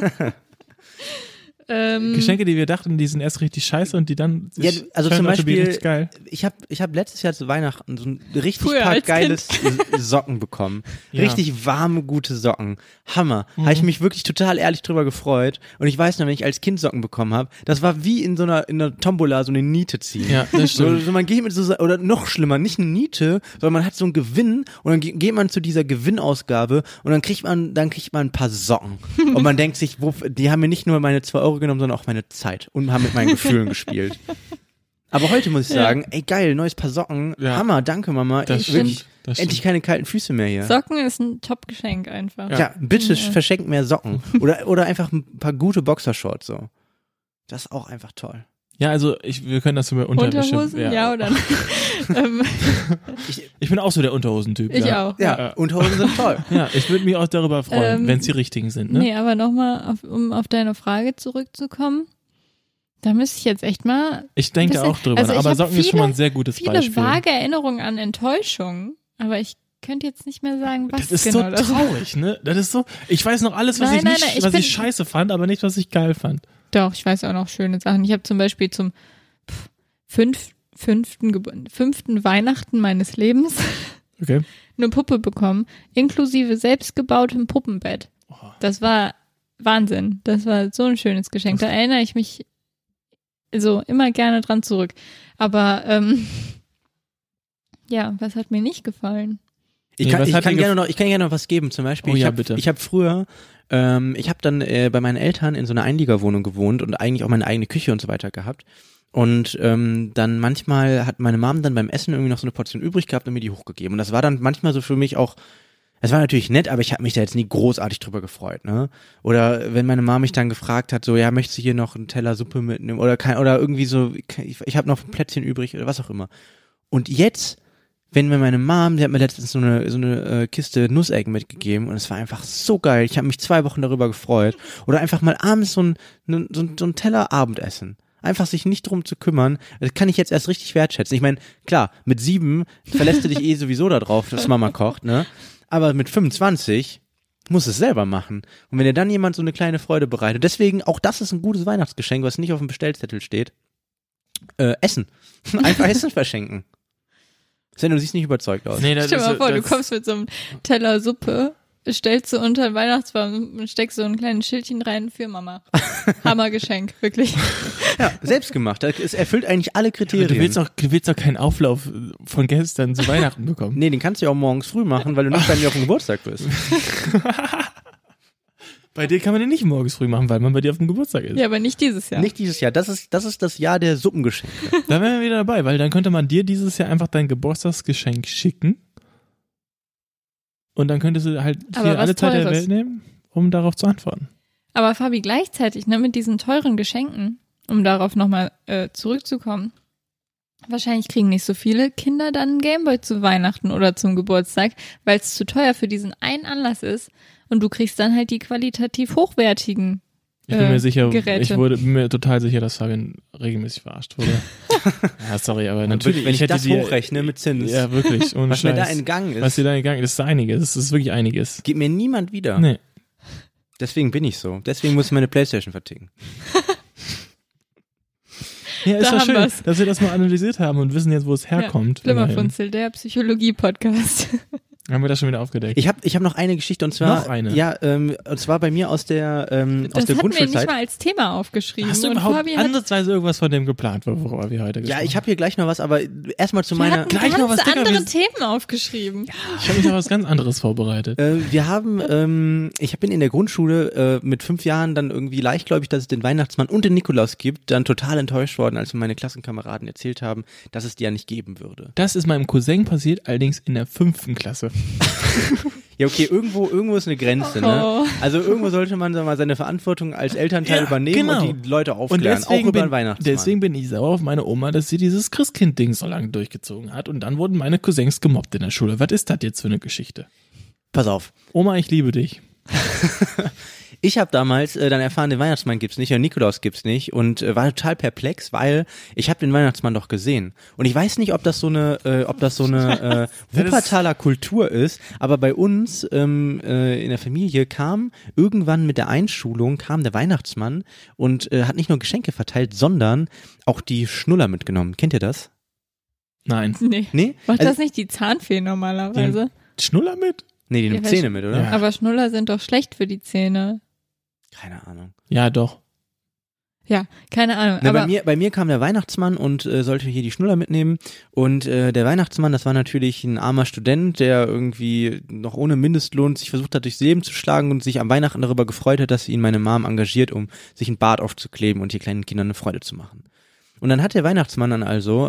Geschenke, die wir dachten, die sind erst richtig scheiße und die dann
Ja, also
turn
zum
out to be
Beispiel,
richtig geil.
ich hab letztes Jahr zu Weihnachten so ein richtig
Früher
paar
als
geiles Socken bekommen.
Ja.
Richtig warme, gute Socken. Hammer. Habe ich mich wirklich total ehrlich drüber gefreut. Und ich weiß noch, wenn ich als Kind Socken bekommen habe, das war wie in einer Tombola so eine Niete ziehen.
Ja, das stimmt.
So, man geht mit so, oder noch schlimmer, nicht eine Niete, sondern man hat so einen Gewinn und dann geht man zu dieser Gewinnausgabe und dann kriegt man ein paar Socken. Und man denkt sich, die haben mir nicht nur meine 2 Euro genommen, sondern auch meine Zeit und haben mit meinen Gefühlen gespielt. Aber heute muss ich sagen, ey geil, neues Paar Socken,
Ja.
Hammer, danke Mama.
Das
Ey,
stimmt,
wirklich,
das
endlich keine kalten Füße mehr hier.
Socken ist ein Top-Geschenk einfach.
Ja, bitte verschenkt mehr Socken. Oder einfach ein paar gute Boxershorts so. Das ist auch einfach toll.
Ja, also wir können das über Unterwäsche.
Unterhosen, ja oder nein?
Ich bin auch so der Unterhosentyp.
Ich
ja.
auch.
Ja, Unterhosen sind toll.
Ja, ich würde mich auch darüber freuen, wenn es die richtigen sind. Ne?
Nee, aber nochmal, um auf deine Frage zurückzukommen, da müsste ich jetzt echt mal
Ich denke
bisschen-
auch drüber,
also ich
aber
hab
Socken ist schon mal ein sehr gutes
viele
Beispiel.
vage Erinnerungen an Enttäuschung, aber ich könnte jetzt nicht mehr sagen, was
Das ist
genau
so
das war.
traurig, ne? Das ist so, ich weiß noch alles, was
Nein,
was
ich
ich scheiße fand, aber nicht, was ich geil fand.
Doch, ich weiß auch noch schöne Sachen. Ich habe zum Beispiel zum fünften Weihnachten meines Lebens
Okay.
eine Puppe bekommen, inklusive selbstgebautem Puppenbett. Das war Wahnsinn. Das war so ein schönes Geschenk. Da erinnere ich mich so immer gerne dran zurück. Aber ja, was hat mir nicht gefallen?
Ich
Nee,
kann,
was
ich
hat
kann
dir
gerne noch, ich kann gerne noch was geben. Zum Beispiel,
Oh
ich
ja,
habe
bitte.
früher, ich habe dann bei meinen Eltern in so einer Einliegerwohnung gewohnt und eigentlich auch meine eigene Küche und so weiter gehabt. Und dann manchmal hat meine Mom dann beim Essen irgendwie noch so eine Portion übrig gehabt und mir die hochgegeben. Und das war dann manchmal so für mich auch, es war natürlich nett, aber ich habe mich da jetzt nie großartig drüber gefreut, ne? Oder wenn meine Mom mich dann gefragt hat, so, ja, möchtest du hier noch einen Teller Suppe mitnehmen? Oder irgendwie so, ich habe noch ein Plätzchen übrig oder was auch immer. Und jetzt, wenn mir meine Mom, die hat mir letztens so eine Kiste Nussegg mitgegeben und es war einfach so geil. Ich habe mich 2 Wochen darüber gefreut. Oder einfach mal abends so ein Teller Abendessen. einfach sich nicht drum zu kümmern, das kann ich jetzt erst richtig wertschätzen. Ich meine, klar, mit 7 verlässt du dich sowieso darauf, dass Mama kocht, ne? Aber mit 25 muss es selber machen. Und wenn dir dann jemand so eine kleine Freude bereitet, deswegen, auch das ist ein gutes Weihnachtsgeschenk, was nicht auf dem Bestellzettel steht. Essen. Einfach Essen verschenken. Sven, du siehst nicht überzeugt aus.
Nee,
Stell dir mal vor, du kommst mit so einem Teller Suppe, stellst du unter den Weihnachtsbaum und steckst so ein kleines Schildchen rein für Mama. Hammergeschenk, wirklich.
Ja, selbstgemacht. Es erfüllt eigentlich alle Kriterien.
Du willst doch keinen Auflauf von gestern zu Weihnachten bekommen.
Nee, den kannst du ja auch morgens früh machen, weil du nicht bei mir auf dem Geburtstag bist.
Bei dir kann man den nicht morgens früh machen, weil man bei dir auf dem Geburtstag ist.
Ja, aber nicht dieses Jahr.
Nicht dieses Jahr. Das ist das Jahr der Suppengeschenke.
Da wären wir wieder dabei, weil dann könnte man dir dieses Jahr einfach dein Geburtstagsgeschenk schicken. Und dann könntest du halt dir alle Zeit der Welt nehmen, um darauf zu antworten.
Aber Fabi, gleichzeitig, ne, mit diesen teuren Geschenken, um darauf nochmal zurückzukommen, wahrscheinlich kriegen nicht so viele Kinder dann einen Gameboy zu Weihnachten oder zum Geburtstag, weil es zu teuer für diesen einen Anlass ist und du kriegst dann halt die qualitativ hochwertigen
Ich bin mir sicher,
Geräte.
bin mir total sicher, dass Fabian regelmäßig verarscht wurde. Ja, sorry, aber natürlich.
Wenn ich
hätte
das
dir,
hochrechne mit Zins,
Ja, wirklich. Ohne
was mir da
Scheiß.
entgangen ist,
Was dir da entgangen ist, ist einiges. Das ist wirklich einiges.
gibt mir niemand wieder.
Nee.
Deswegen bin ich so. Deswegen muss ich meine Playstation verticken.
Ja, ist
Da
doch
haben
schön,
wir's.
dass wir das mal analysiert haben und wissen jetzt, wo es herkommt.
Flimmerfunzel, der Psychologie-Podcast.
Haben wir das schon wieder aufgedeckt.
Ich hab noch eine Geschichte und zwar
Noch eine?
Ja, und zwar bei mir aus der
Das hatten wir nicht
Grundschulzeit.
mal als Thema aufgeschrieben.
Hast du
und
überhaupt
Fabi hat
ansatzweise irgendwas von dem geplant, worüber wir heute gesprochen
Ja, ich habe hier gleich noch was, aber erstmal zu meiner.
Gleich noch was, Digga,
andere
wir-
Themen aufgeschrieben.
Ich habe mich noch was ganz anderes vorbereitet.
Wir haben, ich bin in der Grundschule mit 5 Jahren dann irgendwie leichtgläubig, dass es den Weihnachtsmann und den Nikolaus gibt, dann total enttäuscht worden, als mir meine Klassenkameraden erzählt haben, dass es die ja nicht geben würde.
Das ist meinem Cousin passiert, allerdings in der 5. Klasse.
Ja, okay, irgendwo ist eine Grenze, ne?
Oh.
Also irgendwo sollte man mal seine Verantwortung als Elternteil
Ja,
übernehmen
genau.
und die Leute
Und
aufklären, auch über den Weihnachtsmann.
deswegen bin ich sauer auf meine Oma, dass sie dieses Christkind-Ding so lange durchgezogen hat. Und dann wurden meine Cousins gemobbt in der Schule. Was ist das jetzt für eine Geschichte?
Pass auf.
Oma, ich liebe dich.
Ich habe damals dann erfahren, den Weihnachtsmann gibt's nicht, den Nikolaus gibt's nicht und war total perplex, weil ich habe den Weihnachtsmann doch gesehen. Und ich weiß nicht, ob das so eine Wuppertaler Kultur ist, aber bei uns in der Familie kam irgendwann mit der Einschulung kam der Weihnachtsmann und hat nicht nur Geschenke verteilt, sondern auch die Schnuller mitgenommen. Kennt ihr das?
Nein.
Nee.
Nee?
Macht
Also-
das nicht die Zahnfee normalerweise?
Schnuller mit?
Nee, die nimmt
Ja,
Zähne mit, oder?
Ja.
Aber Schnuller sind doch schlecht für die Zähne.
Keine Ahnung.
Ja, doch.
Ja, keine Ahnung.
Na,
aber
bei mir kam der Weihnachtsmann und sollte hier die Schnuller mitnehmen und der Weihnachtsmann, das war natürlich ein armer Student, der irgendwie noch ohne Mindestlohn sich versucht hat, durchs Leben zu schlagen und sich am Weihnachten darüber gefreut hat, dass ihn meine Mom engagiert, um sich ein Bart aufzukleben und hier kleinen Kindern eine Freude zu machen. Und dann hat der Weihnachtsmann dann also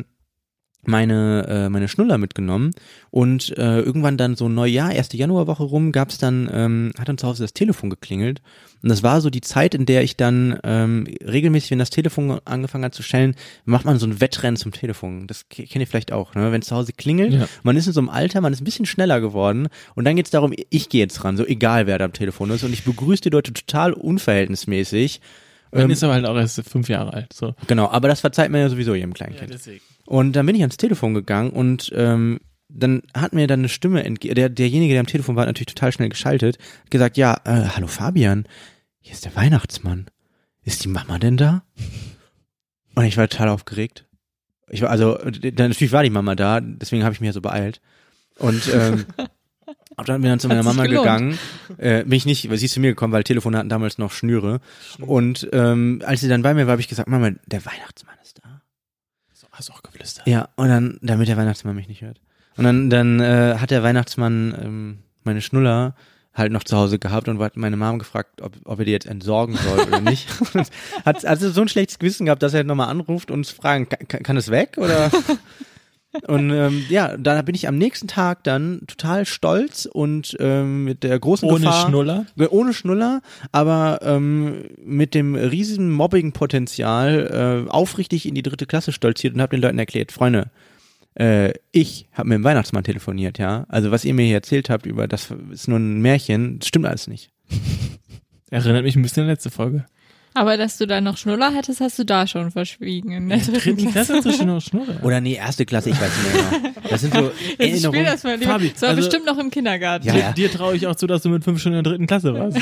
meine Schnuller mitgenommen und irgendwann dann so Neujahr, 1. Januarwoche rum, gab's dann, hat dann zu Hause das Telefon geklingelt und das war so die Zeit, in der ich dann regelmäßig, wenn das Telefon angefangen hat zu schellen, macht man so ein Wettrennen zum Telefon. Das kennt ihr vielleicht auch, ne? Wenn es zu Hause klingelt,
Ja.
man ist in so einem Alter, man ist ein bisschen schneller geworden und dann geht's darum, ich gehe jetzt ran, so egal wer da am Telefon ist und ich begrüße die Leute total unverhältnismäßig.
Man ist aber halt auch erst 5 Jahre alt. So.
Genau, aber das verzeiht man ja sowieso jedem Kleinkind.
deswegen.
Und dann bin ich ans Telefon gegangen und dann hat mir dann eine Stimme derjenige, der am Telefon war, hat natürlich total schnell geschaltet, gesagt, ja, hallo Fabian, hier ist der Weihnachtsmann. Ist die Mama denn da? Und ich war total aufgeregt. Natürlich war die Mama da, deswegen habe ich mich ja so beeilt. Und dann bin ich dann zu meiner
Hat sich
Mama
gelohnt.
gegangen. Bin ich nicht, weil sie ist zu mir gekommen, weil Telefone hatten damals noch Schnüre. Und als sie dann bei mir war, habe ich gesagt, Mama, der Weihnachtsmann ist da.
So, hast du auch geflüstert.
Ja, und dann, damit der Weihnachtsmann mich nicht hört. Und dann hat der Weihnachtsmann meine Schnuller halt noch zu Hause gehabt und hat meine Mom gefragt, ob er die jetzt entsorgen soll oder nicht. Und hat also so ein schlechtes Gewissen gehabt, dass er nochmal anruft und fragen, kann es weg oder? Und ja, da bin ich am nächsten Tag dann total stolz und mit der großen
Ohne
Gefahr,
Schnuller?
ohne Schnuller, aber mit dem riesigen Mobbing-Potenzial aufrichtig in die 3. Klasse stolziert und habe den Leuten erklärt, Freunde, ich habe mit dem Weihnachtsmann telefoniert, ja. Also was ihr mir hier erzählt habt über, das ist nur ein Märchen, das stimmt alles nicht.
Erinnert mich ein bisschen an die letzte Folge.
Aber dass du da noch Schnuller hattest, hast du da schon verschwiegen. In der
Dritten Klasse hast du schon noch Schnuller.
Oder nee, erste Klasse, ich weiß nicht mehr. Das sind so
Jetzt spiel
Erinnerungen.
das mal lieber.
Fabi,
Das war
also-
bestimmt noch im Kindergarten.
Ja.
Dir traue ich auch zu, dass du mit 5 schon in der 3. Klasse warst.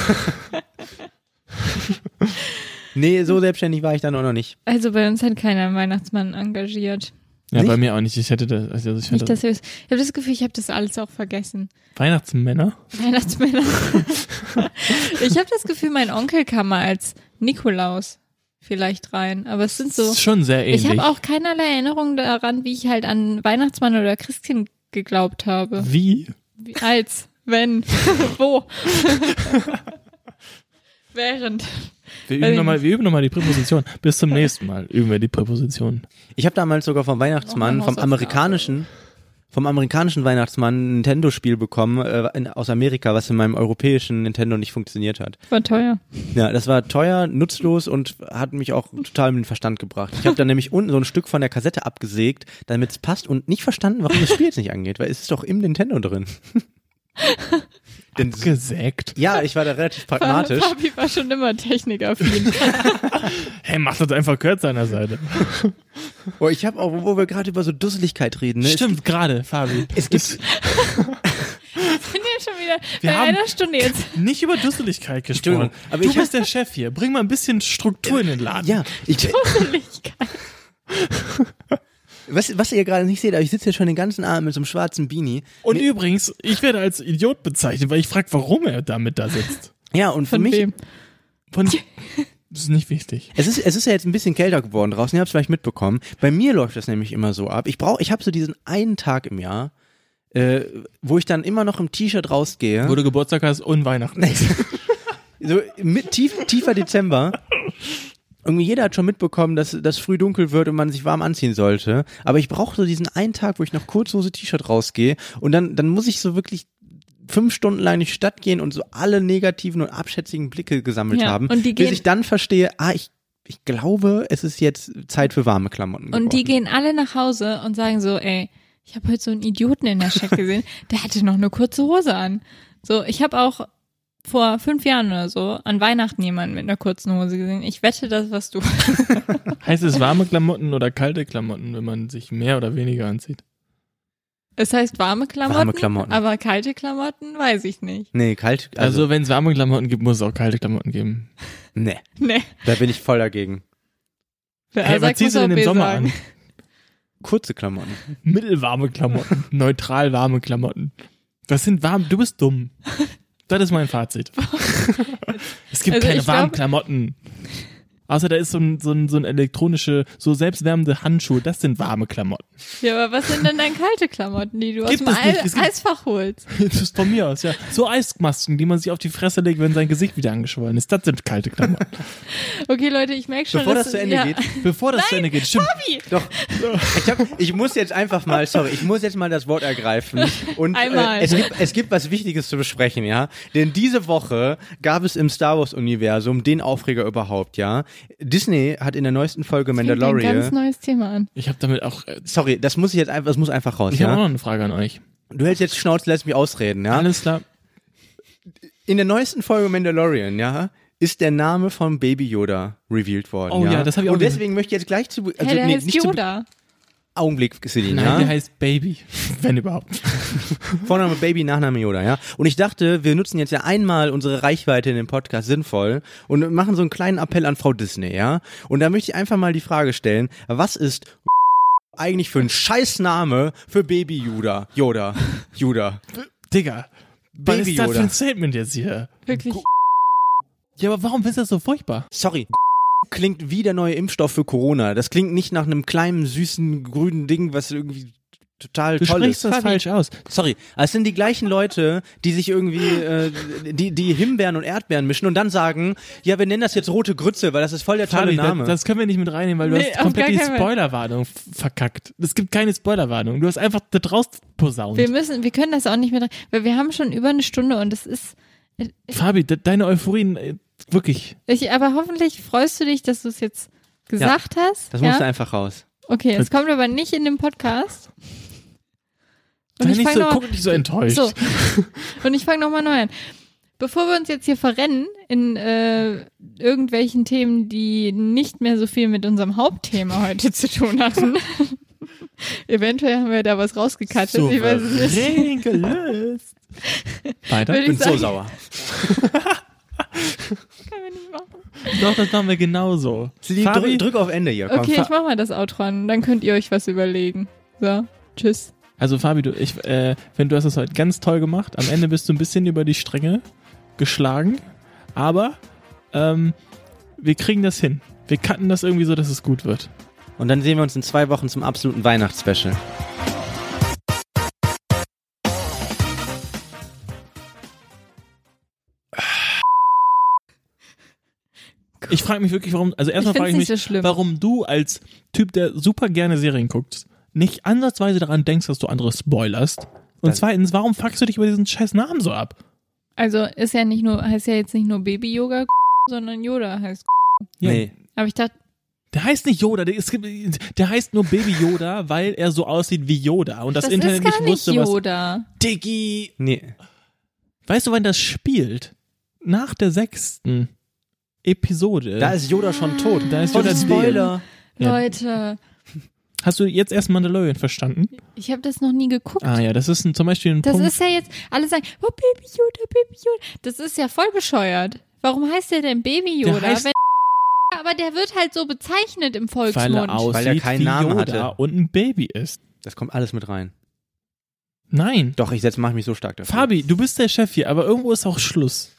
Nee, so selbstständig war ich dann auch noch nicht.
Also bei uns hat keiner einen Weihnachtsmann engagiert.
Ja,
Nicht?
bei mir auch nicht. Ich hätte das, also ich
Nicht,
hätte
dass ich habe das Gefühl, ich habe das alles auch vergessen.
Weihnachtsmänner.
Weihnachtsmänner. Ich habe das Gefühl, mein Onkel kam mal als Nikolaus vielleicht rein. Aber es sind
Das
so.
ist schon sehr ähnlich.
Ich habe auch keinerlei Erinnerung daran, wie ich halt an Weihnachtsmann oder Christkind geglaubt habe.
Wie?
Wie, als, wenn, wo. Während.
Wir üben nochmal die Präposition. Bis zum nächsten Mal üben wir die Präposition.
Ich habe damals sogar vom Weihnachtsmann, vom amerikanischen Weihnachtsmann ein Nintendo-Spiel bekommen aus Amerika, was in meinem europäischen Nintendo nicht funktioniert hat.
War teuer.
Ja, das war teuer, nutzlos und hat mich auch total mit den Verstand gebracht. Ich habe dann nämlich unten so ein Stück von der Kassette abgesägt, damit es passt und nicht verstanden, warum das Spiel jetzt nicht angeht, weil es ist doch im Nintendo drin.
Gesägt.
Ja, ich war da relativ pragmatisch.
Fabi war schon immer technikaffin.
Hey, mach das einfach kürzer an der Seite.
Oh, ich habe auch, wo wir gerade über so Dusseligkeit reden, ne?
Stimmt, gerade, Fabi.
Es gibt
Sind wir schon wieder
Wir
bei
haben-
einer Stunde jetzt?
Nicht über Dusseligkeit gesprochen.
Entschuldigung, aber
Du
ich
bist der Chef hier. Bring mal ein bisschen Struktur in den Laden.
ja,
Dusseligkeit.
was ihr gerade nicht seht, aber ich sitze hier schon den ganzen Abend mit so einem schwarzen Beanie.
Und übrigens, ich werde als Idiot bezeichnet, weil ich frage, warum er damit da sitzt.
Ja, und für
Von
mich,
wem?
Das ist nicht wichtig.
es ist ja jetzt ein bisschen kälter geworden draußen, ihr habt es vielleicht mitbekommen. Bei mir läuft das nämlich immer so ab. Ich habe so diesen einen Tag im Jahr, wo ich dann immer noch im T-Shirt rausgehe.
Wo du Geburtstag hast und Weihnachten.
So mit tiefer Dezember. Irgendwie jeder hat schon mitbekommen, dass das früh dunkel wird und man sich warm anziehen sollte. Aber ich brauche so diesen einen Tag, wo ich noch Kurzhose T-Shirt rausgehe und dann muss ich so wirklich 5 Stunden lang in die Stadt gehen und so alle negativen und abschätzigen Blicke gesammelt
Ja,
haben,
und die
bis
gehen-
ich dann verstehe, ich glaube, es ist jetzt Zeit für warme Klamotten
Und die
geworden.
gehen alle nach Hause und sagen so, ey, ich habe heute so einen Idioten in der Stadt gesehen, der hatte noch eine kurze Hose an. So, ich habe auch vor 5 Jahren oder so an Weihnachten jemanden mit einer kurzen Hose gesehen. Ich wette, das warst du.
Heißt es warme Klamotten oder kalte Klamotten, wenn man sich mehr oder weniger anzieht?
Es heißt warme Klamotten,
Warme Klamotten.
aber kalte Klamotten weiß ich nicht.
Nee, kalt,
Also, wenn es warme Klamotten gibt, muss es auch kalte Klamotten geben.
nee,
Nee.
da bin ich voll dagegen.
Wer
Hey, was
sagt,
ziehst du
muss
denn
auch
im
B
Sommer
sagen.
an?
Kurze Klamotten.
Mittelwarme Klamotten, neutral warme Klamotten. Das sind warm, du bist dumm. Das ist mein Fazit. Es gibt
Also
keine
ich
warmen
glaub-
Klamotten. Außer da ist so ein elektronische, so selbstwärmende Handschuhe, das sind warme Klamotten.
Ja, aber was sind denn dann kalte Klamotten, die du aus
Gibt
dem
es nicht. Es gibt-
Eisfach holst?
Das ist von mir aus, ja. So Eismasken, die man sich auf die Fresse legt, wenn sein Gesicht wieder angeschwollen ist. Das sind kalte Klamotten.
Okay, Leute, ich merke schon,
Bevor
dass
das zu Ende
ja.
geht,
Bevor das zu Ende geht, stimmt.
Doch. Ich muss jetzt einfach mal, ich muss jetzt mal das Wort ergreifen. Und
Einmal.
es gibt was Wichtiges zu besprechen, ja. Denn diese Woche gab es im Star Wars Universum den Aufreger überhaupt, ja. Disney hat in der neuesten Folge
Fängt ein ganz
Mandalorian.
neues Thema an.
Ich habe damit auch,
Sorry, das muss einfach raus,
ich habe auch
ja.
noch eine Frage an euch.
Du hältst jetzt Schnauze, lässt mich ausreden, ja.
Alles klar.
In der neuesten Folge Mandalorian, ja, ist der Name von Baby Yoda revealed worden.
Oh ja, das hab ich auch
Und
gesehen.
deswegen möchte ich jetzt gleich zu,
Hey, der heißt
nicht zu
Yoda.
Augenblick, Celine,
Nein,
ja.
der heißt Baby. Wenn überhaupt.
Vorname Baby, Nachname Yoda, ja. Und ich dachte, wir nutzen jetzt ja einmal unsere Reichweite in dem Podcast sinnvoll und machen so einen kleinen Appell an Frau Disney, ja. Und da möchte ich einfach mal die Frage stellen, was ist eigentlich für ein Scheißname für Baby Yoda? Yoda.
Digga. Was
Baby
ist das für
Yoda.
ein Statement jetzt hier?
Wirklich.
Ja, aber warum findest du das so furchtbar?
Sorry. Klingt wie der neue Impfstoff für Corona. Das klingt nicht nach einem kleinen, süßen, grünen Ding, was irgendwie total
Du
toll
sprichst
ist.
das falsch aus.
Sorry, es sind die gleichen Leute, die sich irgendwie, die Himbeeren und Erdbeeren mischen und dann sagen, ja, wir nennen das jetzt rote Grütze, weil das ist voll der tolle
Fabi,
Name.
das können wir nicht mit reinnehmen, weil du
Nee,
hast
auf
komplett
gar
die
keinen Fall.
Spoilerwarnung verkackt. Es gibt keine Spoilerwarnung. Du hast einfach da draus posaunt.
Wir können das auch nicht mehr, weil wir haben schon über eine Stunde und es ist,
Fabi, deine Euphorien, wirklich.
aber hoffentlich freust du dich, dass du es jetzt gesagt hast.
Das
ja?
musste einfach raus.
Okay, es kommt aber nicht in dem Podcast. Und
Sei
ich
nicht
fang
so,
noch-
guck nicht so enttäuscht.
So. Und ich fange nochmal neu an. bevor wir uns jetzt hier verrennen in irgendwelchen Themen, die nicht mehr so viel mit unserem Hauptthema heute zu tun hatten. Eventuell haben wir da was rausgekattet. Ich weiß es nicht.
Souverän gelöst. Weiter.
Ich bin so sauer.
Können wir nicht machen.
Doch, das machen wir genauso. Fabi,
Drück auf Ende hier. Komm.
Okay, ich mach mal das Outro an. Dann könnt ihr euch was überlegen. So, tschüss.
Also Fabi, du hast das heute ganz toll gemacht. Am Ende bist du ein bisschen über die Stränge geschlagen. Aber wir kriegen das hin. Wir cutten das irgendwie so, dass es gut wird.
Und dann sehen wir uns in 2 Wochen zum absoluten Weihnachtsspecial.
Ich frage mich wirklich, warum, also erstmal frage ich mich,
so
warum du als Typ, der super gerne Serien guckt, nicht ansatzweise daran denkst, dass du andere spoilerst. Und zweitens, warum fuckst du dich über diesen scheiß Namen so ab?
Also heißt ja jetzt nicht nur Baby-Yoga, sondern Yoda heißt.
Ja.
Nee.
Aber ich dachte,
Der heißt nicht Yoda, der heißt nur Baby Yoda, weil er so aussieht wie Yoda. Und das Internet
ist gar
nicht wusste,
nicht
was...
Yoda.
Diggi!
Nee.
Weißt du, wann das spielt? Nach der 6. Episode.
Da ist Yoda schon tot.
Da ist
Oh,
Yoda
Spoiler.
Ja.
Leute,
Hast du jetzt erst Mandalorian verstanden?
ich habe das noch nie geguckt.
Ah ja, das ist zum Beispiel ein
Das
Punkt.
ist ja jetzt, alle sagen, oh Baby Yoda, Baby Yoda. Das ist ja voll bescheuert. Warum heißt der denn Baby Yoda?
Der heißt-
Aber der wird halt so bezeichnet im
weil
Volksmund.
er aussieht
Weil er keinen
wie
Namen
Yoda
hatte.
und ein Baby ist.
Das kommt alles mit rein.
Nein.
Doch, mache mich so stark dafür.
Fabi, du bist der Chef hier, aber irgendwo ist auch Schluss.